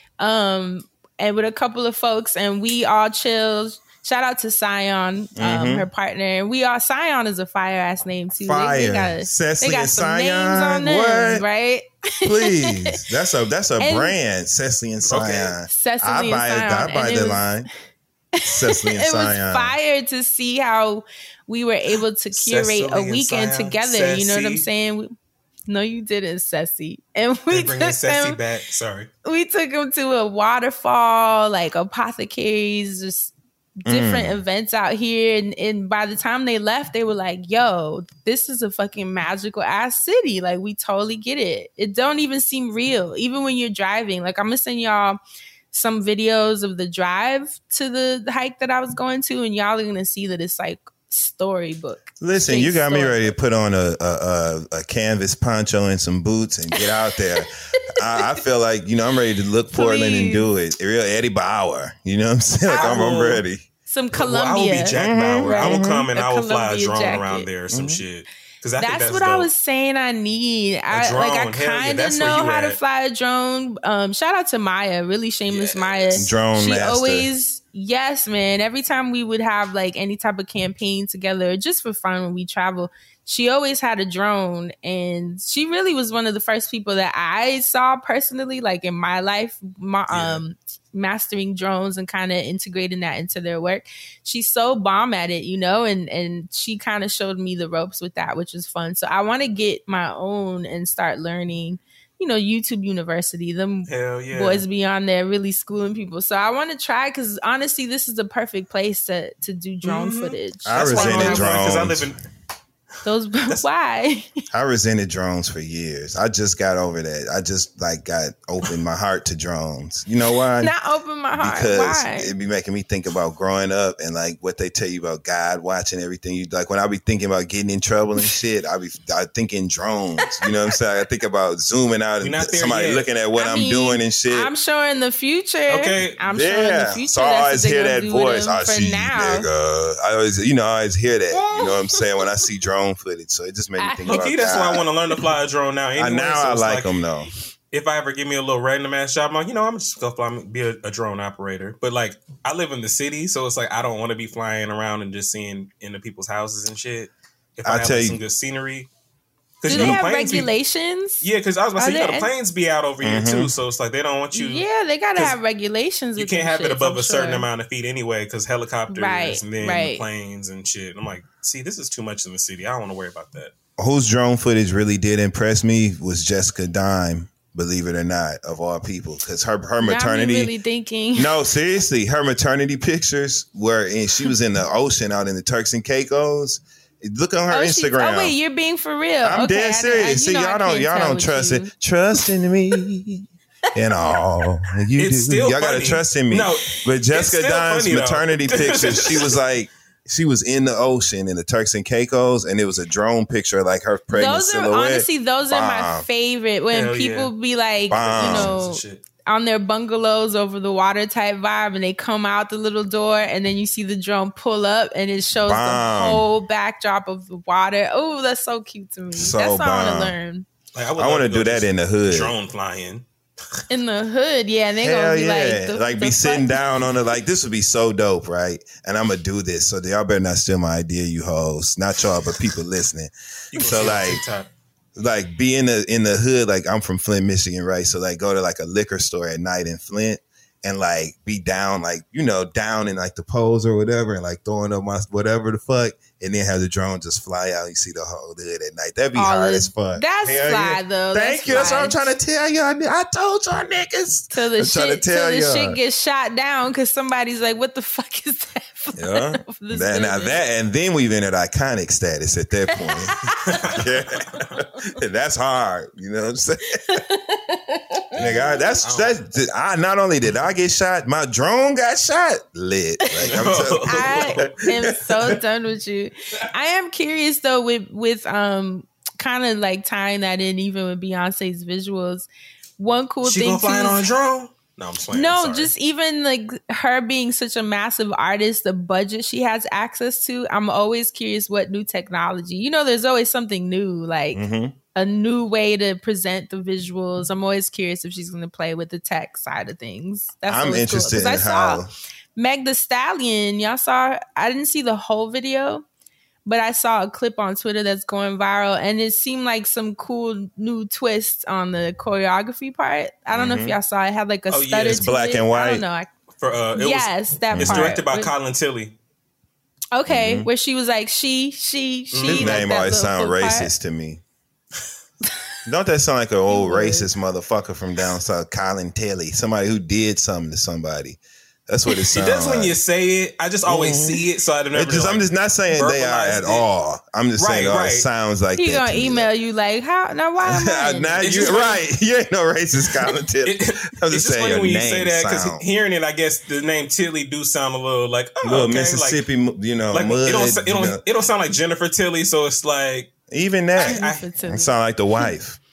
um, and with a couple of folks, and we all chilled. Shout out to Scion, um, Mhm. her partner. And we all Scion is a fire ass name too. They- Fire. They, got, a, Cecily they got and some Scion? names on them, What? right? Please. That's a that's a And- brand, Cecily and Scion. Cecily I and buy it, I Scion. buy And it the was- line. Cecily and It was Scion. fire to see how we were able to curate Cecily a and weekend Scion. together. You know what I'm Sassy. saying? We, no, you didn't, Ceci. And we They took bringing Sassy them. back. Sorry. We took them to a waterfall, like apothecaries, just different events out here. And, and by the time they left, they were like, yo, this is a fucking magical ass city. Like, we totally get it. It don't even seem real. Even when you're driving. Like, I'm gonna send y'all some videos of the drive to the hike that I was going to, and y'all are gonna see that it's like storybook. Listen, Straight you got me ready to storybook. put on a, a, a, a canvas poncho and some boots and get out there. I, I feel like, you know, I'm ready to look Portland and Please. do it. Real Eddie Bauer. You know what I'm saying? Like, I'm, I'm will- ready. Some Well, I Columbia. will be Jack Bauer. I will Right. come and A I will fly a Columbia drone jacket. around there or some shit. Because I think That's, that's what I dope. was saying I need. I drone, like I hell yeah, kind of that's where know you how to at. fly a drone. Um, shout out to Maya, really shameless Yes. Maya. Drone she master. always, yes, man. Every time we would have like any type of campaign together, just for fun when we travel, she always had a drone, and she really was one of the first people that I saw personally, like in my life, my, yeah. um, mastering drones and kind of integrating that into their work. She's so bomb at it, you know, and, and she kind of showed me the ropes with that, which was fun. So I want to get my own and start learning, you know, YouTube University. Them yeah. boys be on there really schooling people. So I want to try, because honestly, this is the perfect place to, to do drone mm-hmm. footage. I resented drones. Because I live in... Those why? I resented drones for years. I just got over that. I just like got opened my heart to drones. You know why? Not open my heart. Because why? It'd be making me think about growing up and like what they tell you about God watching everything. You like when I be thinking about getting in trouble and shit. I be I thinking drones. You know what I'm saying? I think about zooming out and somebody yet. looking at what I I'm mean, doing and shit. I'm sure in the future. Okay. I'm yeah. sure in the future. So I always hear that voice. I see now. you, nigga. I always, you know, I always hear that. You know what I'm saying? When I see drone footage, so it just made me think about okay, that's God. Why I want to learn to fly a drone now. Anyway, I, now so I like, like them though. If I ever give me a little random ass job, I'm like, you know, I'm just gonna fly, be a, a drone operator. But like, I live in the city, so it's like I don't want to be flying around and just seeing into people's houses and shit. If I, I have tell like, you, some good scenery. Do you they know, have regulations? Be, yeah, because I was about to say, you know, the planes be out over here mm-hmm. too, so it's like they don't want you. Yeah, they gotta have regulations. You can't have shit, it above I'm a certain sure. amount of feet anyway, because helicopters right, and then right. planes and shit. I'm like, see, this is too much in the city. I don't want to worry about that. Whose drone footage really did impress me was Jessica Dime, believe it or not, of all people, because her her maternity. Now I'm really thinking. No, seriously, her maternity pictures were in. She was in the ocean out in the Turks and Caicos. Look on her oh, Instagram. Oh wait, you're being for real. I'm okay, dead serious. I, I, See, know y'all don't y'all don't trust you. it. Trust in me. And all you it's do, y'all funny. gotta trust in me. No, but Jessica Dime's funny, maternity pictures, she was like. She was in the ocean in the Turks and Caicos, and it was a drone picture, like her pregnant those are, silhouette. Honestly, those Bomb. are my favorite. When Hell people yeah. be like, Bomb. you know, on their bungalows over the water type vibe, and they come out the little door, and then you see the drone pull up, and it shows Bomb. the whole backdrop of the water. Oh, that's so cute to me. So that's what bomb. I want to learn. Like, I, I want to do that in the hood. Drone flying. In the hood, yeah, and they're Hell gonna be yeah. like, the, like be the sitting fuck? down on it. Like this would be so dope, right? And I'm gonna do this, so y'all better not steal my idea, you hoes. Not y'all, but people listening. So like, like be in the in the hood. Like I'm from Flint, Michigan, right? So like go to like a liquor store at night in Flint. And like be down, like, you know, down in like the poles or whatever, and like throwing up my whatever the fuck, and then have the drone just fly out. You see the whole hood at night. That'd be All hard as fuck. That's Hell fly yeah. though. Thank that's you. fly. That's what I'm trying to tell y'all. I told y'all niggas. Till the I'm shit, to tell till the y'all. shit gets shot down because somebody's like, "What the fuck is that?" Yeah. That, now that, and then we've entered iconic status at that point. Yeah. That's hard. You know what I'm saying? Nigga, I, that's that's. I not only did I get shot, my drone got shot. Lit. Like, I'm I am so done with you. I am curious though, with with um, kind of like tying that in, even with Beyonce's visuals. One cool she thing gonna fly too. on a drone. No, I'm playing. No, I'm just even like her being such a massive artist, the budget she has access to. I'm always curious what new technology. You know, there's always something new, like mm-hmm. a new way to present the visuals. I'm always curious if she's going to play with the tech side of things. That's I'm interested cool. in I how saw Meg Thee Stallion. Y'all saw? I didn't see the whole video, but I saw a clip on Twitter that's going viral, and it seemed like some cool new twist on the choreography part. I don't mm-hmm. know if y'all saw it. It had like a oh, stutter. Yeah, it's to black it. and white. I don't know. I, For, uh, it yes, was, that it's part. directed by With, Colin Tilley. Okay, mm-hmm. where she was like, she, she, she. His like name that always sound racist part. to me. Don't that sound like an old racist motherfucker from down south, Colin Tilley? Somebody who did something to somebody. That's what it sounds It does like. when you say it. I just always mm-hmm. see it, so I don't never. Just, like, I'm just not saying they are at it. all. I'm just right, saying, oh, right. it sounds like he that. He gonna email you like, how? Now why am I? now you right. You ain't no racist, Colin Tilley. it, I'm just it's saying funny your when you name say that because sound. hearing it, I guess the name Tilley do sound a little like oh, a little okay. Mississippi, like, you know, like, mud. It don't, it don't, you know. it don't sound like Jennifer Tilley, so it's like even that. I, I, it sound like the wife.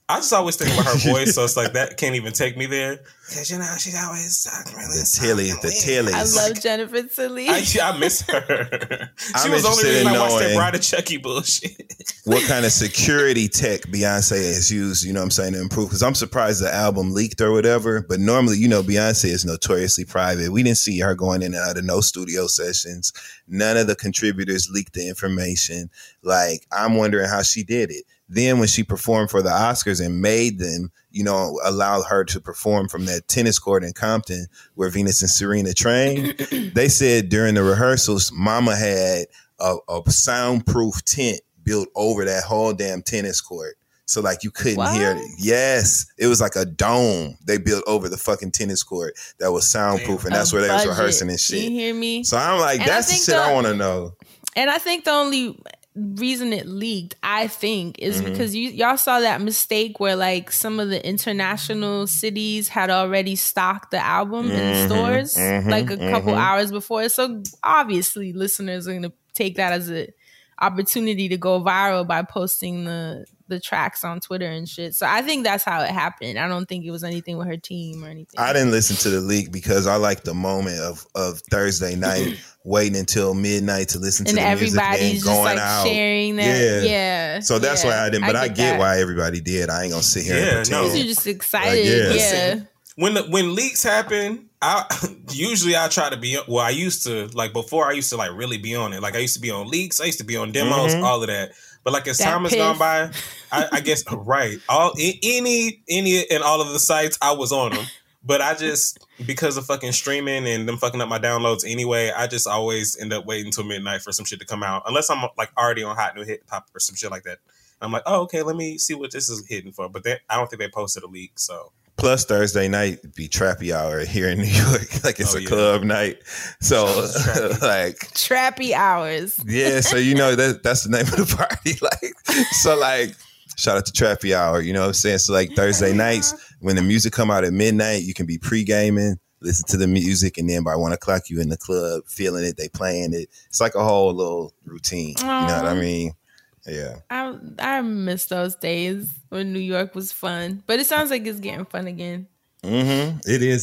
I just always think about her voice, so it's like that can't even take me there. Because, you know, she's always talking really The Tilly, the Tilly. I love Jennifer Tilly. I, I miss her. She I'm was the only interested reason in I watched that knowing Bride of Chucky bullshit. what kind of security tech Beyonce has used, you know what I'm saying, to improve. Because I'm surprised the album leaked or whatever. But normally, you know, Beyonce is notoriously private. We didn't see her going in and out of no studio sessions. None of the contributors leaked the information. Like, I'm wondering how she did it. Then when she performed for the Oscars and made them, you know, allowed her to perform from that tennis court in Compton where Venus and Serena trained, they said during the rehearsals, Mama had a, a soundproof tent built over that whole damn tennis court. So like you couldn't What? hear it. Yes. It was like a dome they built over the fucking tennis court that was soundproof. And that's A where they was budget. rehearsing and shit. You hear me? So I'm like, And I that's the think shit I the- want to know. And I think the only reason it leaked, I think, is Mhm. because you y'all saw that mistake where like some of the international cities had already stocked the album in Mhm, stores mhm, like a couple mhm. hours before. So obviously listeners are gonna take that as an opportunity to go viral by posting the the tracks on Twitter and shit. So I think that's how it happened. I don't think it was anything with her team or anything. I didn't listen to the leak because I like the moment of, of Thursday night waiting until midnight to listen to And the music and everybody's just going like out. sharing that. Yeah. Yeah. So that's yeah. why I didn't, but I get get, that. why everybody did. I ain't gonna sit here Yeah, and no. pretend. You're just excited. Like, yeah. yeah. Listen, When the, when leaks happen, I usually I try to be well. I used to like before. I used to like really be on it. Like I used to be on leaks. I used to be on demos. Mhm. All of that. But like as That time has gone piff. by, I, I guess right. All a- any any and all of the sites I was on them. But I just because of fucking streaming and them fucking up my downloads anyway. I just always end up waiting until midnight for some shit to come out. Unless I'm like already on Hot New Hip Hop or some shit like that. I'm like, oh okay, let me see what this is hitting for. But they, I don't think they posted a leak. So. Plus Thursday night be trappy hour here in New York. Like it's Oh, a yeah. club night. So Shout out to Trappy. like Trappy hours. yeah, so you know that that's the name of the party. Like so like shout out to Trappy Hour, you know what I'm saying? So like Thursday nights when the music come out at midnight, you can be pre-gaming, listen to the music, and then by one o'clock you in the club feeling it, they playing it. It's like a whole little routine. You know what I Aw. mean? Yeah. I I miss those days when New York was fun, but it sounds like it's getting fun again. Mm-hmm. It is.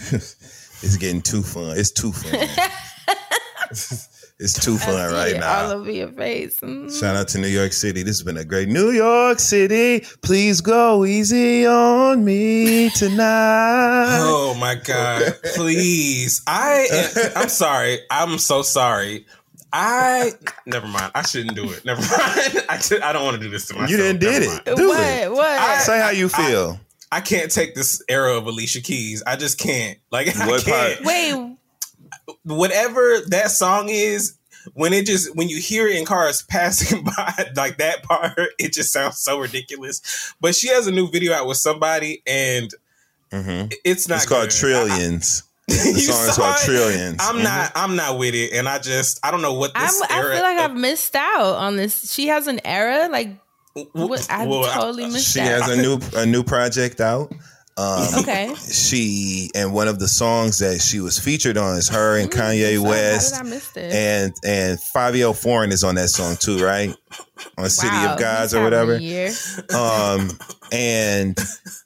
It's, it's getting too fun. It's too fun. It's too I fun see right it now. all over your face. Mm. Shout out to New York City. This has been a great New York City. Please go easy on me tonight. Oh my God! Please, I. I'm sorry. I'm so sorry. I. Never mind. I shouldn't do it. Never mind. I. T- I don't want to do this to myself. You didn't did Never it. mind. Do What? it. What? I- Say how you feel. I can't take this era of Alicia Keys. I just can't. Like I What part? can't. Wait, Whatever that song is, when it just when you hear it in cars passing by, like that part, it just sounds so ridiculous. But she has a new video out with somebody, and Mhm. it's not. It's called good. Trillions. I- The You song is saw called it? Trillions. I'm Mhm. not. I'm not with it, and I just I don't know what I'm, this I era. feel like of- I've missed out on this. She has an era, like what? I Well, I- totally missed She that. has a new a new project out. Um, Okay. She and one of the songs that she was featured on is her and Kanye So West. How did I miss this? And and Fabio Foreign is on that song too, right? On City Wow, of Gods he's or having a whatever. year. Um, and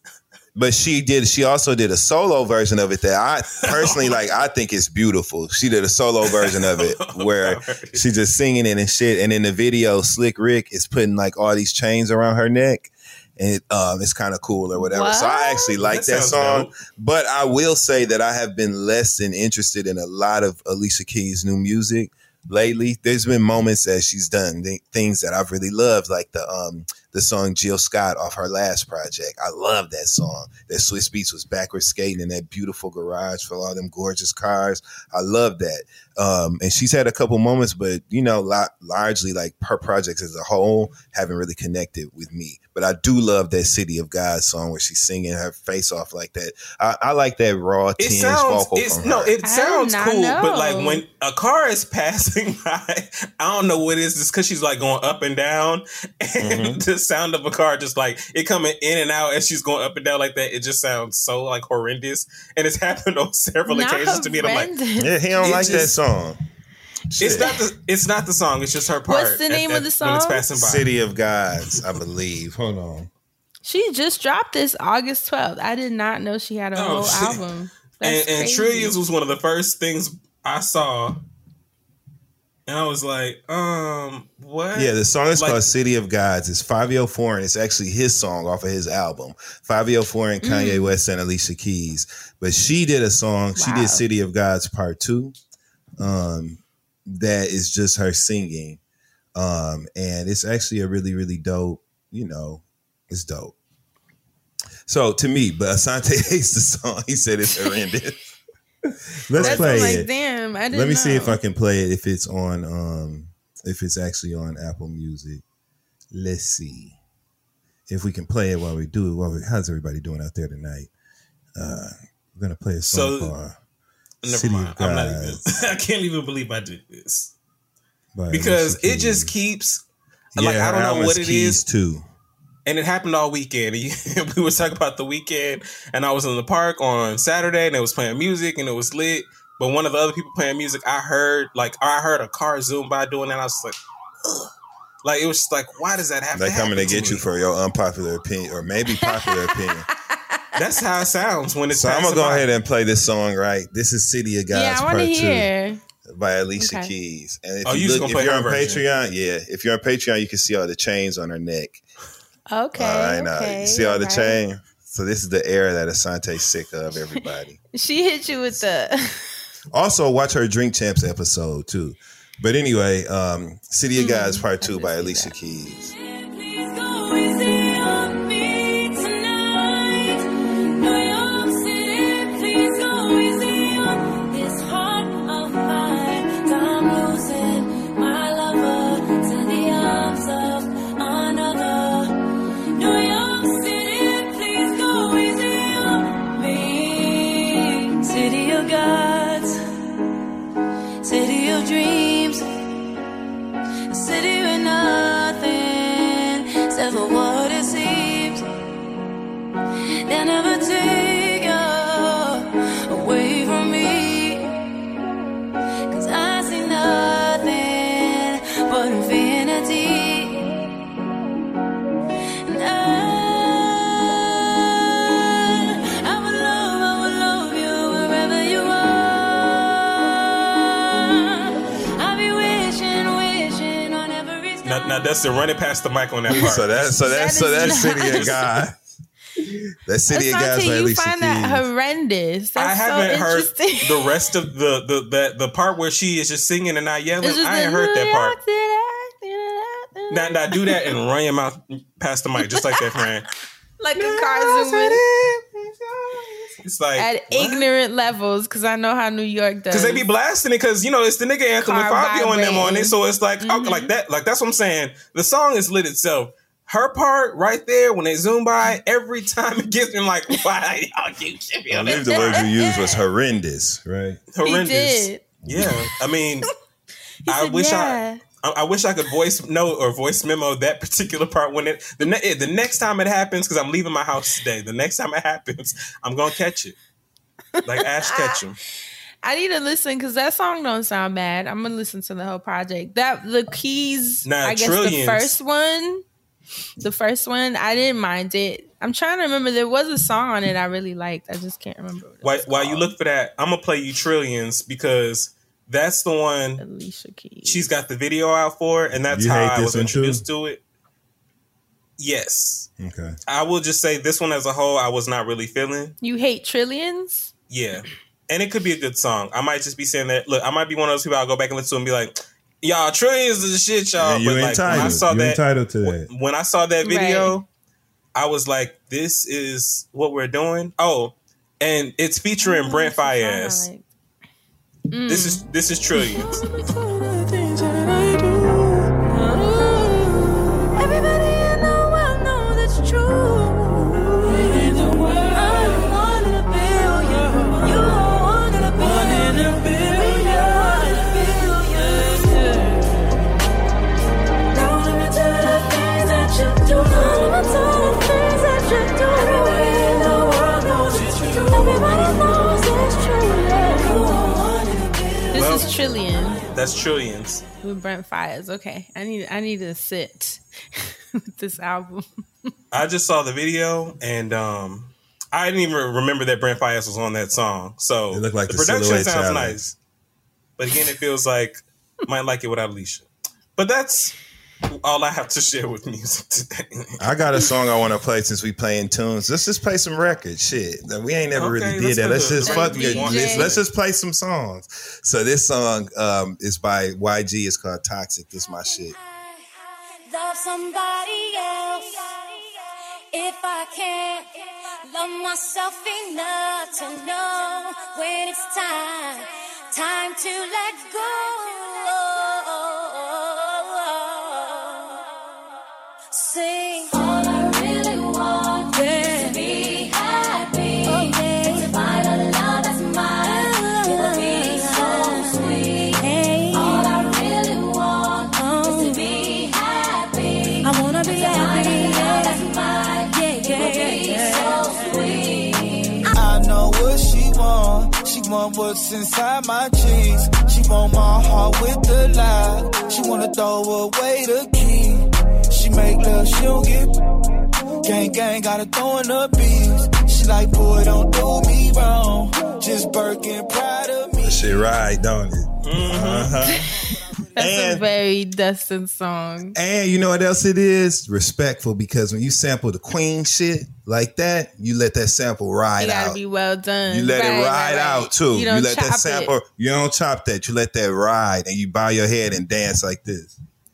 but she did. She also did a solo version of it that I personally like. I think it's beautiful. She did a solo version of it where she's just singing it and shit. And in the video, Slick Rick is putting like all these chains around her neck. And it, um, it's kind of cool or whatever. So I What? actually like That that, sounds song. dope. But I will say that I have been less than interested in a lot of Alicia Keys' new music lately. There's been moments that she's done th- things that I've really loved, like the um the song Jill Scott off her last project. I love that song. That Swiss Beats was backwards skating in that beautiful garage for all them gorgeous cars. I love that. Um, and she's had a couple moments, but you know, la- largely like her projects as a whole haven't really connected with me. But I do love that City of God song where she's singing her face off like that. I, I like that raw It tinge sounds vocal it's from no, her. it I sounds do not cool, but like know. when a car is passing by, I don't know what it is. It's because she's like going up and down, and Mhm. the sound of a car just like it coming in and out as she's going up and down like that. It just sounds so like horrendous, and it's happened on several Not occasions to me. And I'm like, horrendous. Yeah, he don't It like that just- song. it's Shit. not the it's not the song. It's just her part. What's the at- name at- of the When it's song? passing by. City of Gods, I believe. Hold on. She just dropped this August twelfth. I did not know she had a Oh, whole shit. album. That's And, and crazy. Trillions was one of the first things I saw. And I was like, um, what? Yeah, the song is Like- called City of Gods. It's Fabio Foreign. It's actually his song off of his album. Fabio Foreign, Kanye Mm. West, and Alicia Keys. But she did a song. She Wow. did City of Gods Part Two. Um, that is just her singing. Um, and it's actually a really, really dope, you know, it's dope. So to me, but Asante hates the song. He said it's horrendous. Let's That's play like, it. damn, I didn't Let me know. see if I can play it if it's on um if it's actually on Apple Music. Let's see if we can play it while we do it. While we, how's everybody doing out there tonight? Uh, we're gonna play a song So- called Never City mind. of I'm not even. Gods I can't even believe I did this by because Alicia it just Keys. keeps. Yeah, like I her don't know album what is it Keys is. too. And it happened all weekend. We were talking about the weekend, and I was in the park on Saturday, and it was playing music, and it was lit. But one of the other people playing music, I heard like I heard a car zoom by doing that. And I was like, ugh. Like it was just like, why does that happen? They coming to get you for your unpopular opinion or maybe popular opinion. That's how it sounds when it's. So I'm gonna passing go by. ahead and play this song. Right, this is City of Gods Yeah, I Part want to Two hear. by Alicia Okay. Keys. And if Oh, you you just look, gonna if play you're her on version. Patreon, yeah, if you're on Patreon, you can see all the chains on her neck. Okay. All right, now okay, you see all the right. chain. So this is the era that Asante's sick of. Everybody. She hit you with the. Also, watch her Drink Champs episode too. But anyway, um, City of Mm, Gods Part I Two did by see Alicia that. Keys. Please go easy on me tonight. New York City, please go easy on this heart of mine. I'm losing my lover to the arms of another. New York City, please go easy on me. City of gods, city of dreams. A city with nothing except for what it seems. They'll never take you away from me, 'cause I see nothing but infinity. And I, I would love, I would love you wherever you are. I'll be wishing, wishing on every star. Now, now that's the running past the mic on that part. So that's so that's That so is that's not- City of God. That's City of Gods Asante, by you Alicia find that Keys. horrendous. I That's haven't so heard interesting. the rest of the the, the the part where she is just singing and not yelling. It's just I ain't the heard that New part. York City, Now, now do that and run your mouth past the mic just like that, friend. like a car zooming It's like at ignorant levels, because I know how New York does. because they be blasting it because you know it's the nigga Anthem and Car Fabio in them on it, vibrating. so it's like Mhm. okay, like that. Like that's what I'm saying. The song is lit itself. Her part right there when they zoom by, every time it gets me like, why y'all keep shipping I on believe that the word part? you used was horrendous, right? He Horrendous. did. Yeah, I mean, He I said, wish yeah. I, I wish I could voice note or voice memo that particular part when it the ne- the next time it happens because I'm leaving my house today. The next time it happens, I'm gonna catch it like Ash Ketchum. I need to listen because that song don't sound bad. I'm gonna listen to the whole project. That the keys, Nah, I guess Trillions. the first one, the first one, I didn't mind it. I'm trying to remember. There was a song on it I really liked. I just can't remember. What it While, was while you called. look for that, I'm gonna play you Trillions because that's the one Alicia Keys. she's got the video out for, and that's You how hate I this was one too? introduced to it. Yes, Okay. I will just say this one as a whole, I was not really feeling. You hate Trillions? Yeah. And it could be a good song. I might just be saying that. Look, I might be one of those people I'll go back and listen to and be like, y'all, Trillions is the shit, y'all. And you but like when I entitled. saw You that entitled to that. when I saw that video, Right. I was like, this is what we're doing. Oh, and it's featuring Oh, Brent that's the song I Fayez. liked. Mm. This is this is Trillions. Everybody in the world knows it's true. In the world, I'm one in a billion. You are one in a billion. One in a billion. Don't limit to the things that you do. Don't limit to the things that you do. Everybody in the world knows it's true. Everybody knows it's true. Yeah. You are one in a billion. This Well- is Trillion That's Trillions. with Brent Fayez. Okay, I need I need to sit with this album. I just saw the video and um, I didn't even remember that Brent Faiyaz was on that song. So It looked like the, the production Silhouette sounds Challenge. nice, but again, it feels like might like it without Alicia. But that's all I have to share with music today. I got a song I want to play since we playing tunes. Let's just play some records. Shit, we ain't never Okay, really let's did that. go Let's to- just let's fuck do it. one. Let's, let's just play some songs. So this song um, is by Y G. It's called Toxic. This is my shit. Love somebody else if I can't love myself enough to know when it's time, time to let go. Sing. All I really want is to be happy. Okay. To find a love that's mine. It'll be so sweet. Hey. All I really want oh. is to be happy. I wanna be happy. Yeah. That's mine. Yeah, yeah, yeah. So sweet. I know what she want. She want what's inside my jeans. She want my heart with the lie. She wanna throw away the key. She make love, she don't get gang gang, gotta throw in the beats. She like, boy, don't do me wrong. Just Birkin, proud of me. That shit right, don't it? Mm-hmm. Uh-huh. That's And- a very Dustin song. And you know what else it is? Respectful, because when you sample the Queen shit like that, you let that sample ride You gotta out. be well done. You let Right, it ride right, right. out too. You You, don't let that chop sample. it. You don't chop that. You let that ride, and you bow your head and dance like this.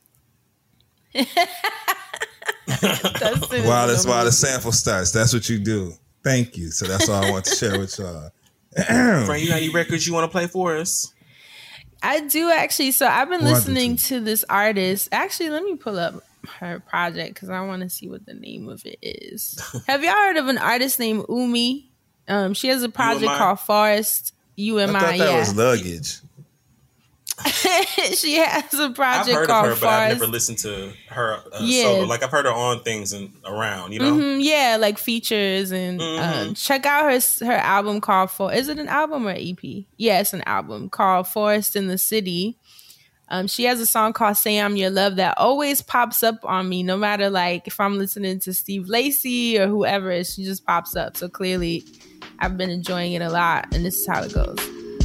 Dustin is While it's the while the most- sample starts, that's what you do. Thank you. So that's all I want to share with y'all. Frank, you got any records you want to play for us? I do actually. So I've been Why did listening you? to this artist. Actually, let me pull up her project because I want to see what the name of it is. Have y'all heard of an artist named Umi? Um, she has a project U M I? called Forest. U I M I. thought that Yeah, was luggage. she has a I've project heard of called her, but I've Forest. never listened to her uh, Yeah. solo. Like I've heard her on things and around, you know. Mhm, yeah, like features and Mhm. um, check out her her album called For. Is it an album or an E P? Yeah, it's an album called Forest in the City. Um, she has a song called "Say I'm Your Love" that always pops up on me, no matter like if I'm listening to Steve Lacy or whoever it is, she just pops up. So clearly, I've been enjoying it a lot, and this is how it goes.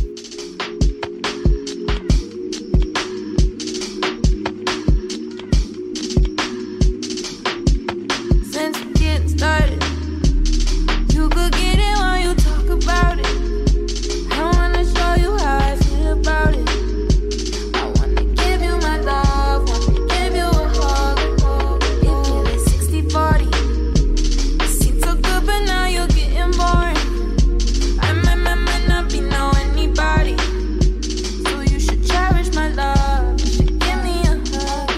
Since we getting started, you could get it when you talk about it. I wanna show you how I feel about it. I wanna give you my love, wanna give you a hug. You feel it sixty forty. It seems so good, but now you're getting boring. I might, might, might not be know anybody, so you should cherish my love. You should give me a hug.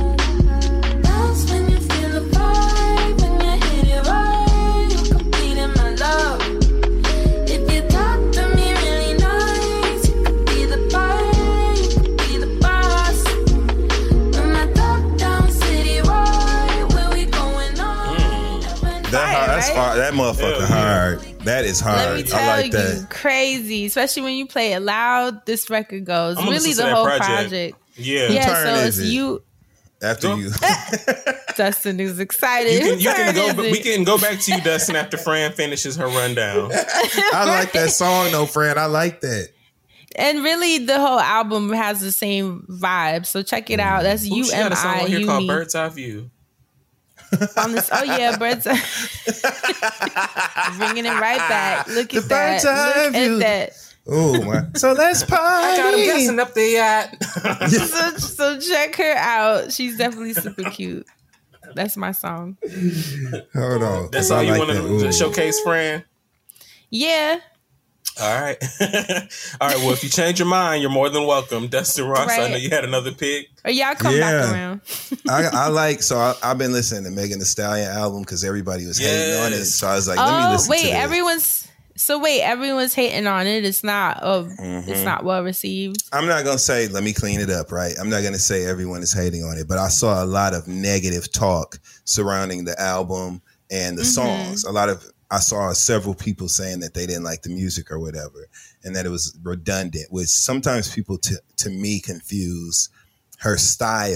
That's when you feel the vibe, when you hit it right, you're completing my love. If you talk to me really nice, you could be the buyer, you could be the boss. When I talk down city right, where we going on? That hard, that's right? hard. That motherfucker Hell yeah. hard. That is hard. Let me tell I like you, that. crazy, especially when you play it loud. This record goes I'm gonna really listen the to that whole project. project. Yeah. Yeah, turn so is it's it? you. After Go- you, Dustin is excited. You can, Whose you can turn go. is But it? we can go back to you, Dustin, after Fran finishes her rundown. I like that song though, Fred. I like that. And really, the whole album has the same vibe. So check it out. That's Ooh, U she got M a song I on here called Uni. "Bird's Eye View." On this, oh yeah, Bird's Eye. Bringing it right back. Look at The that. Bird's Eye Look View. at that. Oh my! So let's party. I got him guessing up the yacht. So, so check her out. She's definitely super cute. That's my song. Hold on. That's I all you like want that. to Ooh. showcase, Fran. Yeah. All right. All right. Well, if you change your mind, you're more than welcome. Dustin Ross, I Right. know you had another pick. Or y'all come Yeah. back around. I, I like so I, I've been listening to Megan Thee Stallion album because everybody was hating on it. Yes. So I was like, let me Oh listen wait, to this. everyone's so wait, everyone's hating on it. It's not uh, Mm-hmm. it's not well received. I'm not gonna say let me clean it up, right? I'm not gonna say everyone is hating on it, but I saw a lot of negative talk surrounding the album and the Mm-hmm. songs. A lot of I saw several people saying that they didn't like the music or whatever, and that it was redundant. Which sometimes people, to to me, confuse her style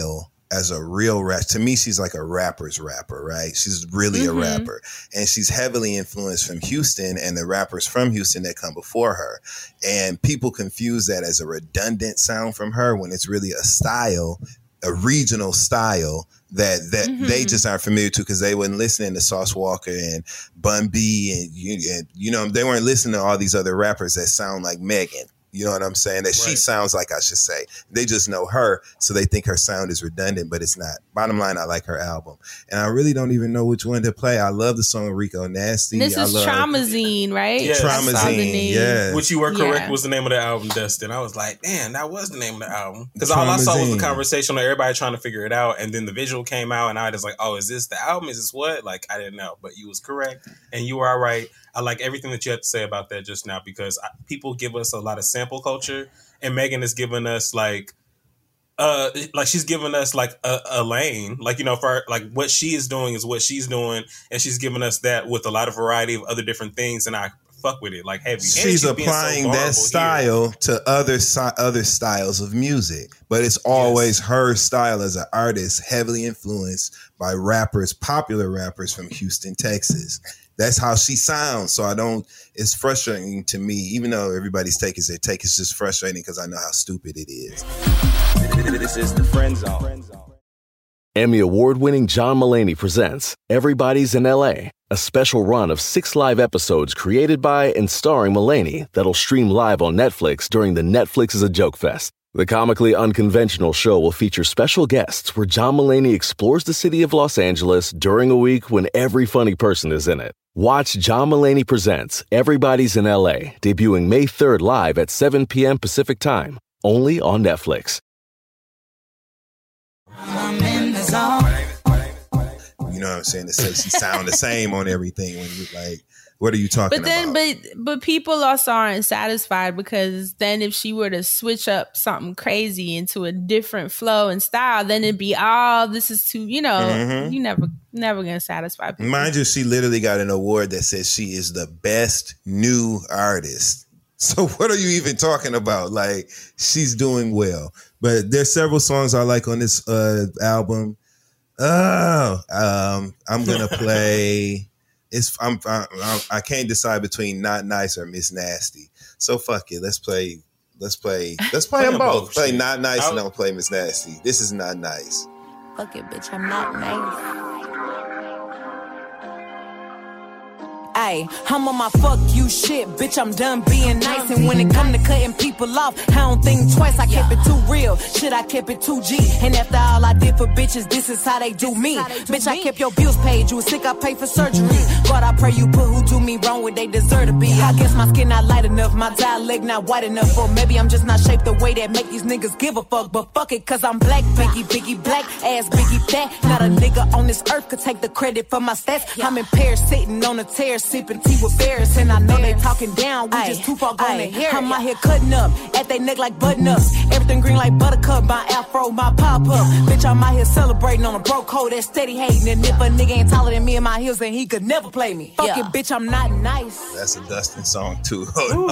as a real rap. To me, she's like a rapper's rapper, right? She's really mm-hmm. a rapper. And she's heavily influenced from Houston and the rappers from Houston that come before her. And people confuse that as a redundant sound from her when it's really a style, a regional style that that mm-hmm. they just aren't familiar to because they weren't listening to Sauce Walker and Bun B and you, and, you know, they weren't listening to all these other rappers that sound like Megan. You know what I'm saying? That right. she sounds like, I should say. They just know her, so they think her sound is redundant, but it's not. Bottom line, I like her album. And I really don't even know which one to play. I love the song Rico Nasty. This I is love, Traumazine, right? Yes. Traumazine, yeah. Which you were correct Yeah. was the name of the album, Dustin. I was like, damn, that was the name of the album. Because all I saw was the conversation of everybody trying to figure it out, and then the visual came out, and I was like, oh, is this the album? Is this what? Like, I didn't know. But you was correct, and you were all right. I like everything that you had to say about that just now because I, people give us a lot of sample culture, and Megan is giving us like, uh, like she's giving us like a, a lane, like you know, for like what she is doing is what she's doing, and she's giving us that with a lot of variety of other different things, and I fuck with it like heavy. She's, she's applying so that style here. to other si- other styles of music, but it's always yes. her style as an artist, heavily influenced by rappers, popular rappers from Houston, Texas. That's how she sounds. So I don't, it's frustrating to me, even though everybody's take is their take, it's just frustrating because I know how stupid it is. This is the Friend Zone. Emmy award-winning John Mulaney presents Everybody's in L A, a special run of six live episodes created by and starring Mulaney that'll stream live on Netflix during the Netflix is a Joke Fest. The comically unconventional show will feature special guests where John Mulaney explores the city of Los Angeles during a week when every funny person is in it. Watch John Mulaney Presents Everybody's in L A, debuting May third live at seven p.m. Pacific Time, only on Netflix. I'm in the zone. You know what I'm saying? To say she sound the same on everything when you like, what are you talking but then, about? But but people also aren't satisfied because then if she were to switch up something crazy into a different flow and style, then it'd be all oh, this is too, you know, mm-hmm. you never never gonna satisfy people. Mind you, she literally got an award that says she is the best new artist. So what are you even talking about? Like, she's doing well. But there's several songs I like on this uh, album. Oh, um, I'm gonna play. It's I'm, I'm I can't decide between Not Nice or Miss Nasty. So fuck it. Let's play. Let's play. Let's play, play them both. both. Play Not Nice I'll, and I'm gonna play Miss Nasty. This is Not Nice. Fuck it, bitch. I'm not nice. Ay, I'm on my fuck you shit, bitch, I'm done being nice. And when it come to cutting people off, I don't think twice, I kept it too real. Shit, I kept it too G. And after all I did for bitches, this is how they do me. Bitch, I kept your bills paid, you was sick, I paid for surgery. God, I pray you put who do me wrong what they deserve to be. I guess my skin not light enough, my dialect not white enough. Or maybe I'm just not shaped the way that make these niggas give a fuck. But fuck it, cause I'm black, biggie, biggie, black, ass biggie, fat. Not a nigga on this earth could take the credit for my stats. I'm in Paris sitting on a tear, sipping tea with bears, and I know they talking down. We just too far gone to hear. I'm out here cutting up at they neck like button ups. Everything green like buttercup. My afro, my pop up. Bitch, I'm out here celebrating on a broke code that's steady hating. And if a nigga ain't taller than me in my heels, then he could never play me. Fuck yeah. it, bitch, I'm not nice. That's a Dustin song too.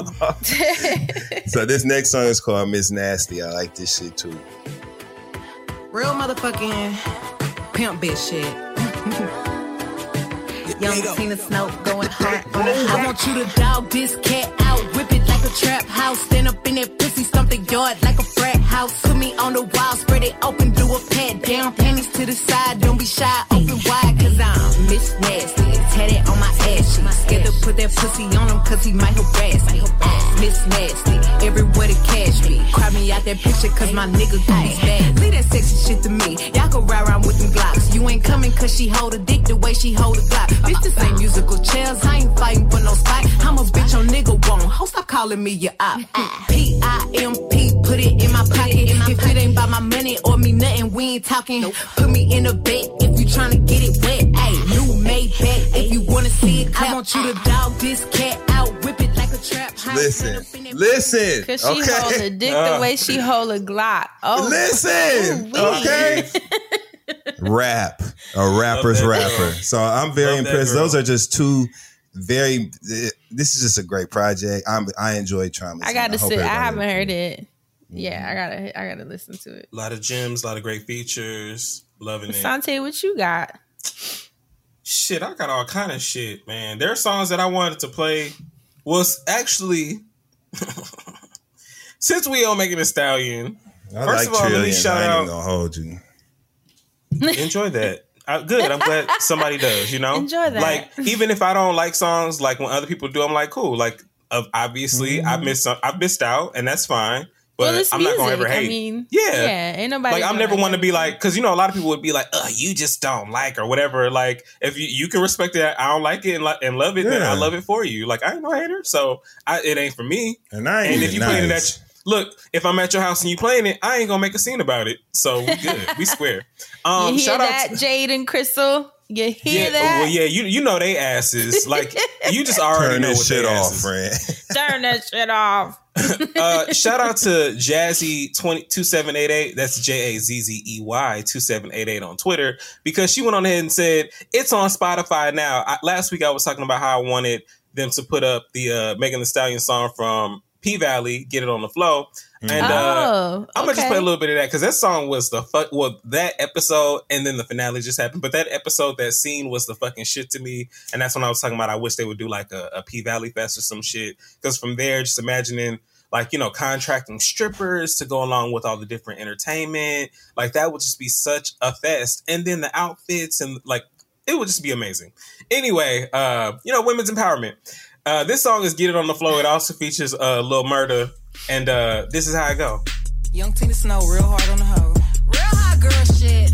So this next song is called Miss Nasty. I like this shit too. Real motherfucking pimp bitch shit. Young Tina Snow going hard on the house. I want you to dog this cat out, whip it like a trap house. Stand up in that pussy, stomp the yard like a frat house. Put me on the wall, spread it open, do a pat down. Panties to the side, don't be shy, open wide, cause I'm Miss Nasty. Tatted on my ass cheeks. Scared to put that pussy on him cause he might harass me. Miss Nasty, everywhere to cash me. Cry me out that picture cause my nigga goes bad. Leave that sexy shit to me. Y'all can ride around with them Glocks. You ain't coming cause she hold a dick the way she hold a Glock. Bitch, this ain't musical chairs. I ain't fighting for no spot. I'm a bitch on nigga won't. Ho, stop calling me your op. P I M P, put it in my pocket. If it ain't about my money or me nothing, we ain't talking. Put me in a bed if you tryna get it wet. Ayy, new made back if you wanna see it clap. I want you to dog this cat out, whip it like a trap. Listen, listen. Cause she okay? hold a dick uh, the way she hold a Glock. Oh, listen, ooh, okay. Rap, a rapper's rapper. So I'm very Love impressed. Those are just two very. This is just a great project. I'm, I enjoy Trauma. I got to sit. I haven't heard it. Yeah, I gotta, I gotta listen to it. A lot of gems, a lot of great features. Loving it. Sante, what you got? Shit, I got all kind of shit, man. There are songs that I wanted to play. Was actually, since we on Megan Thee Stallion, I first like of all, let me Trillions. shout I ain't out. even gonna hold you. Enjoy that. Uh, good. I'm glad somebody does. You know, enjoy that. Like even if I don't like songs, like when other people do, I'm like, cool. Like uh, obviously, Mm-hmm. I missed. Some, I missed out, and that's fine. But Well, it's I'm not gonna music. ever hate. I mean, yeah, yeah, ain't nobody. Like I'm gonna never like want to be everything. like, because you know a lot of people would be like, "Uh, you just don't like or whatever." Like if you, you can respect it, I don't like it and, lo- and love it, then Yeah. I love it for you. Like I ain't no hater, so I, it ain't for me. And I ain't And if even you playing it nice. at look, if I'm at your house and you playing it, I ain't gonna make a scene about it. So we good, we square. Um, you hear shout that, out to, Jade and Crystal? You hear yeah, that? well, yeah, you you know they asses. Like you just already Turn know this what shit they off, asses. friend. Turn that shit off. uh, shout out to Jazzy two seven eight eight. That's J A Z Z E Y two seven eight eight on Twitter, because she went on ahead and said it's on Spotify now. I, last week I was talking about how I wanted them to put up the uh, Megan Thee Stallion song from P Valley, Get It on the Flow. And uh, Oh, I'm gonna just okay. play a little bit of that because that song was the fuck. Well, that episode and then the finale just happened, but that episode, that scene was the fucking shit to me. And that's when I was talking about I wish they would do like a, a P Valley Fest or some shit. Because from there, just imagining like, you know, contracting strippers to go along with all the different entertainment, like that would just be such a fest. And then the outfits and like it would just be amazing. Anyway, uh, you know, women's empowerment. Uh, this song is Get It on the Flow. It also features uh, Lil Murda. And uh, this is how I go. Young Tina Snow, real hard on the hoe. Real hot girl shit.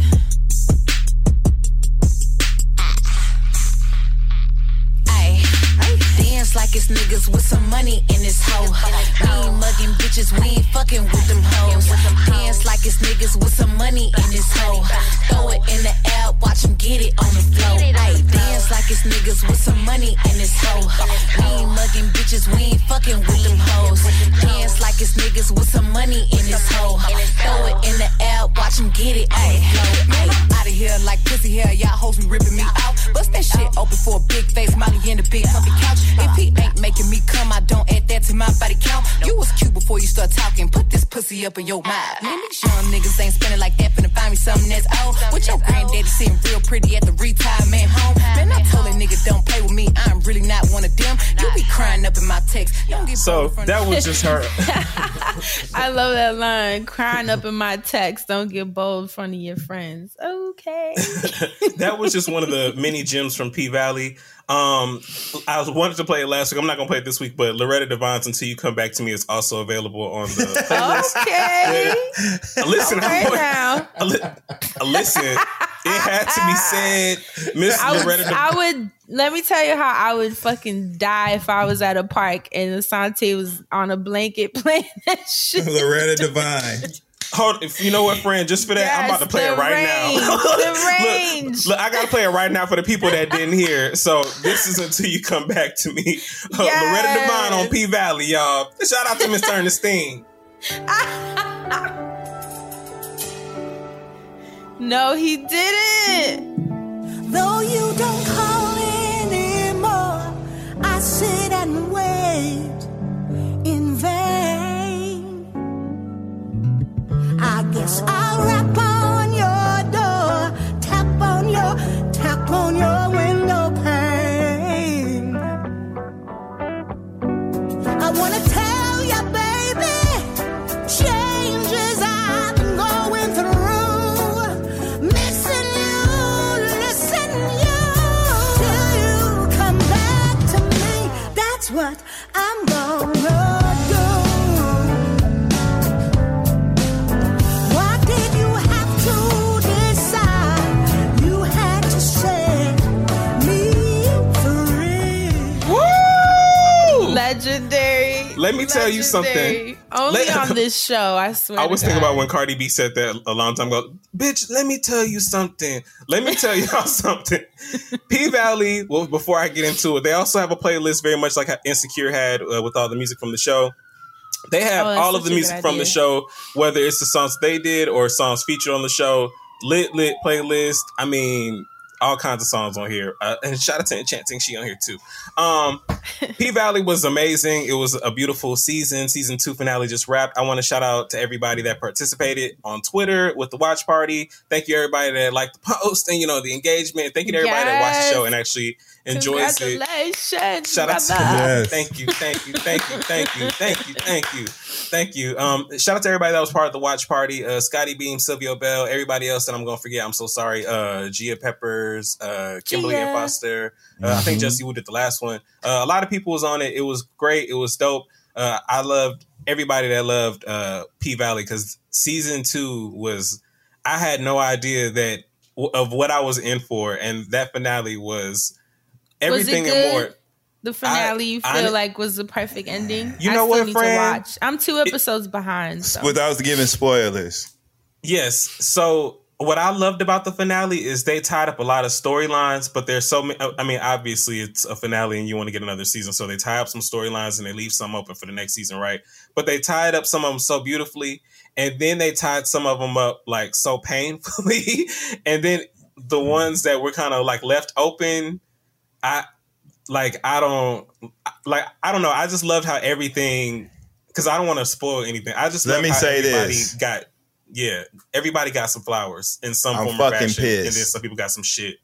Ay, dance like it's niggas with some money in this hoe. We ain't mugging bitches, we ain't fucking with them hoes. Dance like it's niggas with some money in this hoe. Throw it in the air, watch them get it on the floor. Ay, dance like it's niggas with some money in this hoe. We ain't mugging bitches, we ain't fucking with them hoes. Dance like it's niggas with some money in this hoe. Throw it in the air, watch them get it on the floor. Ay, out of here like pussy hair, y'all hoes be ripping me out. Bust that shit open for a big face, Molly in the big comfy couch. If he ain't making me come, I don't add that to my body count. You was cute before you start talking, put this pussy up in your mouth. Man, these young niggas ain't spending like that, finna find me something that's old. With your granddaddy sitting real pretty at the retirement home. Man, I told a nigga don't play with me, I'm really not one of them. You be crying up in my text. You don't get So that was just her. I love that line. Crying up in my text. Don't get bold in front of your friends. Okay. That was just one of the many gems from P Valley. Um, I was wanted to play it last week. I'm not gonna play it this week, but Loretta Devon's "Until You Come Back to Me" is also available on the playlist. Okay. Yeah. Listen, Okay I'm now. li- listen. It had to be said, Miss I would, Loretta. I would let me tell you how I would fucking die if I was at a park and Asante was on a blanket playing that shit. Loretta Devine. Hold, if you know what, friend, just for that, Yes, I'm about to play the it right range, now. the range. Look, look, I gotta play it right now for the people that didn't hear. So this is Until You Come Back to Me. Uh, Yes. Loretta Devine on P Valley, y'all. Shout out to Miss Ernestine. No, he didn't. Though you don't call anymore, I sit and wait in vain. I guess I'll rap on your door, tap on your, tap on your window pane. I wanna tell you, baby, changes I've been going through. Missing you, listen you, till you come back to me. That's what I'm gonna do. Why did you have to decide you had to set me free? Woo! Legendary. Let me tell you Legendary. something. Only Let- on this show, I swear. I was to thinking God. about when Cardi B said that a long time ago. Bitch, let me tell you something. Let me tell y'all something. P Valley, well, before I get into it, they also have a playlist very much like how Insecure had uh, with all the music from the show. They have Oh, that's all of such the a music good from the idea. show, whether it's the songs they did or songs featured on the show. Lit, lit playlist. I mean, all kinds of songs on here. Uh, and shout out to Enchanting, she on here too. Um, P-Valley was amazing. It was a beautiful season. Season two finale just wrapped. I want to shout out to everybody that participated on Twitter with the watch party. Thank you everybody that liked the post and, you know, the engagement. Thank you to everybody yes. that watched the show and actually enjoys it. Congratulations, Shout out to yes. Thank you, thank you, thank you, thank you, thank you, thank you, thank you. Um, shout out to everybody that was part of the watch party. Uh, Scotty Beam, Silvio Bell, everybody else that I'm gonna forget. I'm so sorry. Uh, Gia Peppers, uh, Kimberly Gia. and Foster. Uh, Mm-hmm. I think Jesse Wu did the last one. Uh, a lot of people was on it. It was great. It was dope. Uh, I loved everybody that loved uh, P-Valley because season two was. I had no idea that of what I was in for, and that finale was. Everything was it and good? more. The finale, I, you feel I, like was the perfect ending. You I know still what, need friend? To watch. I'm two episodes it, behind. So. Without giving spoilers. Yes. So what I loved about the finale is they tied up a lot of storylines, but there's so many. I mean, obviously it's a finale and you want to get another season, so they tie up some storylines and they leave some open for the next season, right? But they tied up some of them so beautifully, and then they tied some of them up like so painfully, and then the ones that were kind of like left open, I. Like, I don't, like, I don't know. I just loved how everything, because I don't want to spoil anything. I just Let love me how say everybody this. got, yeah, everybody got some flowers in some I'm form fucking or fashion. pissed. And then some people got some shit.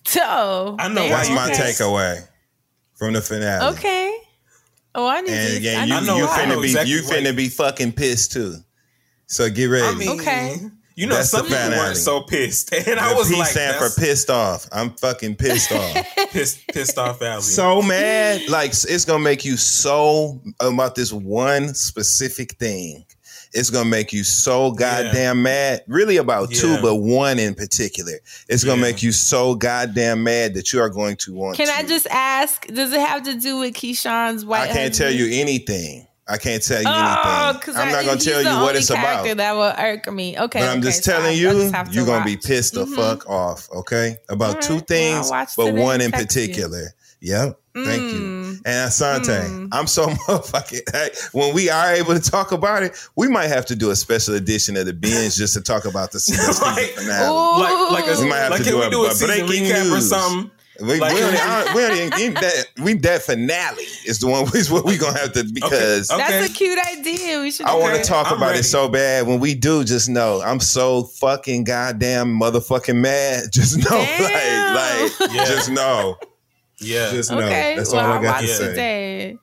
So, I know. That's why my you pissed. takeaway from the finale. Okay. Oh, I need And to. again, I you, need to you watch. finna be exactly you finna what- be fucking pissed too. So get ready. I mean, Okay. You know, That's some the people finale. weren't so pissed. And I The was P like, stand for that's pissed off. I'm fucking pissed off. pissed, pissed off Valley. So mad. Like, it's gonna make you so about this one specific thing. It's gonna make you so goddamn Yeah. mad. Really about Yeah. two, but one in particular. It's gonna Yeah. make you so goddamn mad that you are going to want Can to. I just ask, does it have to do with Keyshawn's white I can't tell husband? you anything. I can't tell you Oh, anything. because I'm not gonna tell you what it's about. That will irk me. Okay, But I'm okay, just so telling I- I you, just have to you're gonna be watch. pissed the Mhm. fuck off, okay? About All right, two well, things, I'll watch but today one and in text you. particular. Yep. Thank you. Mm. And Asante, Mm. I'm so motherfucking. Hey, when we are able to talk about it, we might have to do a special edition of the binge just to talk about the season Like- finale. like, like, a, We might have like to can do we a- do a, a season breaking recap or news. something? We, Like- we, don't, I don't- we don't even even that. We that finale is the one. Is what we gonna have to because. Okay. That's a cute idea. We should. I do want to it. talk I'm about ready. it so bad. When we do, just know I'm so fucking goddamn motherfucking mad. Just know, Damn. like, like, Yeah. just know, Yeah. just know. Okay, That's well, all I I'll got watch to say. today.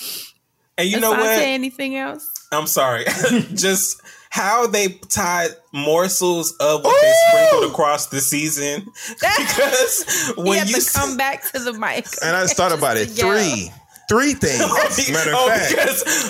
And you know Asante, what? anything else? I'm sorry. Just how they tied morsels of what they sprinkled across the season. Because He when had you to s- come back to the mic. And I just thought about it. Just to yell. Three, three things. Matter of oh, fact, because,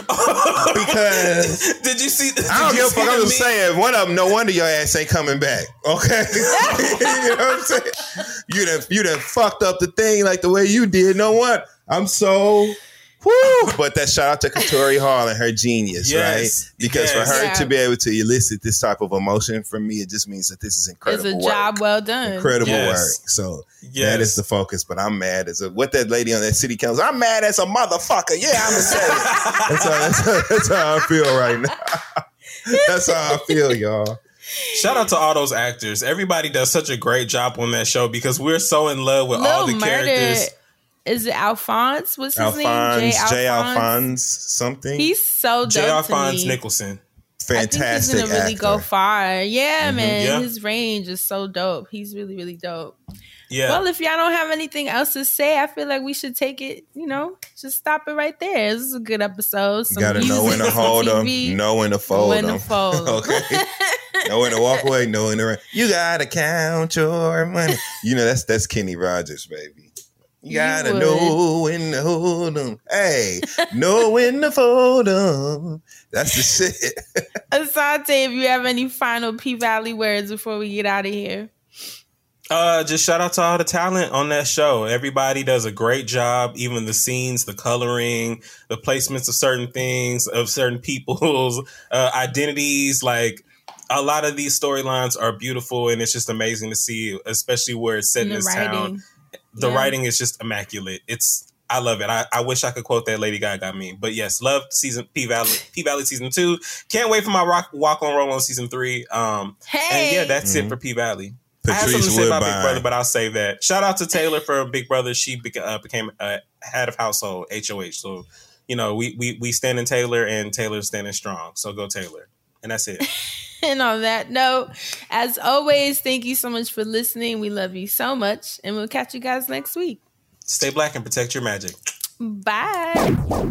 because did you see? Did I don't you give a see fuck. I'm the just meme? saying, one of them, no wonder your ass ain't coming back. Okay, you know what I'm saying? You done, you done fucked up the thing like the way you did. No what? I'm so. Woo! But that shout out to Katori Hall and her genius, Yes, right? Because yes. for her Yeah. to be able to elicit this type of emotion from me, it just means that this is It's incredible a work. job well done. Incredible Yes. work. So Yes. that is the focus. But I'm mad as a what that lady on that city council. I'm mad as a motherfucker. Yeah, I'm gonna say it. That's how, that's, how, that's how I feel right now. That's how I feel, y'all. Shout out to all those actors. Everybody does such a great job on that show because we're so in love with all the Little Murder. characters. Is it Alphonse? What's his Alphonse, name? J. Alphonse. Alphonse, something. He's so dope J. to Alphonse me. Nicholson. fantastic I think he's gonna really actor. go far. Yeah, Mhm. man. Yeah. His range is so dope. He's really, really dope. Yeah. Well, if y'all don't have anything else to say, I feel like we should take it, you know, just stop it right there. This is a good episode. Some Gotta know when to music, some hold them, T V. know when to fold When to them. fold 'em. Okay. Know when to walk away, know when to run. You gotta count your money. You know, that's that's Kenny Rogers, baby. You You gotta would. know when to hold them. Hey, know when to fold them. That's the shit. Asante, if you have any final P Valley words before we get out of here. Uh, just shout out to all the talent on that show. Everybody does a great job. Even the scenes, the coloring, the placements of certain things, of certain people's uh, identities. Like a lot of these storylines are beautiful, and it's just amazing to see, especially where it's set in And the this writing. town. The Yeah. writing is just immaculate. It's I love it. I, I wish I could quote that Lady Gaga meme. But yes, loved season P Valley P Valley season two. Can't wait for my rock, walk on roll on season three. Um, Hey, and yeah, that's Mhm. it for P Valley. I have something to Patrice say about Big Woodbine. Brother, but I'll save that. Shout out to Taylor for Big Brother. She beca- uh, became uh, head of household, H O H. So, you know, we we we stand in Taylor, and Taylor's standing strong. So go Taylor. And that's it. And on that note, as always, thank you so much for listening. We love you so much, and we'll catch you guys next week. Stay black and protect your magic. Bye.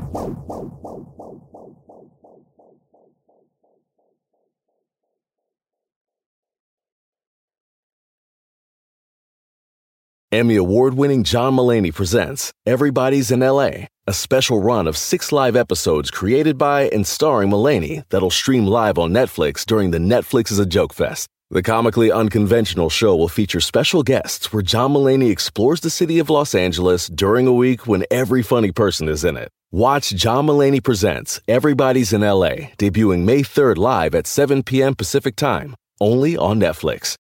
Emmy award-winning John Mulaney presents Everybody's in L A, a special run of six live episodes created by and starring Mulaney that'll stream live on Netflix during the Netflix is a Joke Fest. The comically unconventional show will feature special guests where John Mulaney explores the city of Los Angeles during a week when every funny person is in it. Watch John Mulaney Presents Everybody's in L A, debuting May third live at seven p.m. Pacific Time, only on Netflix.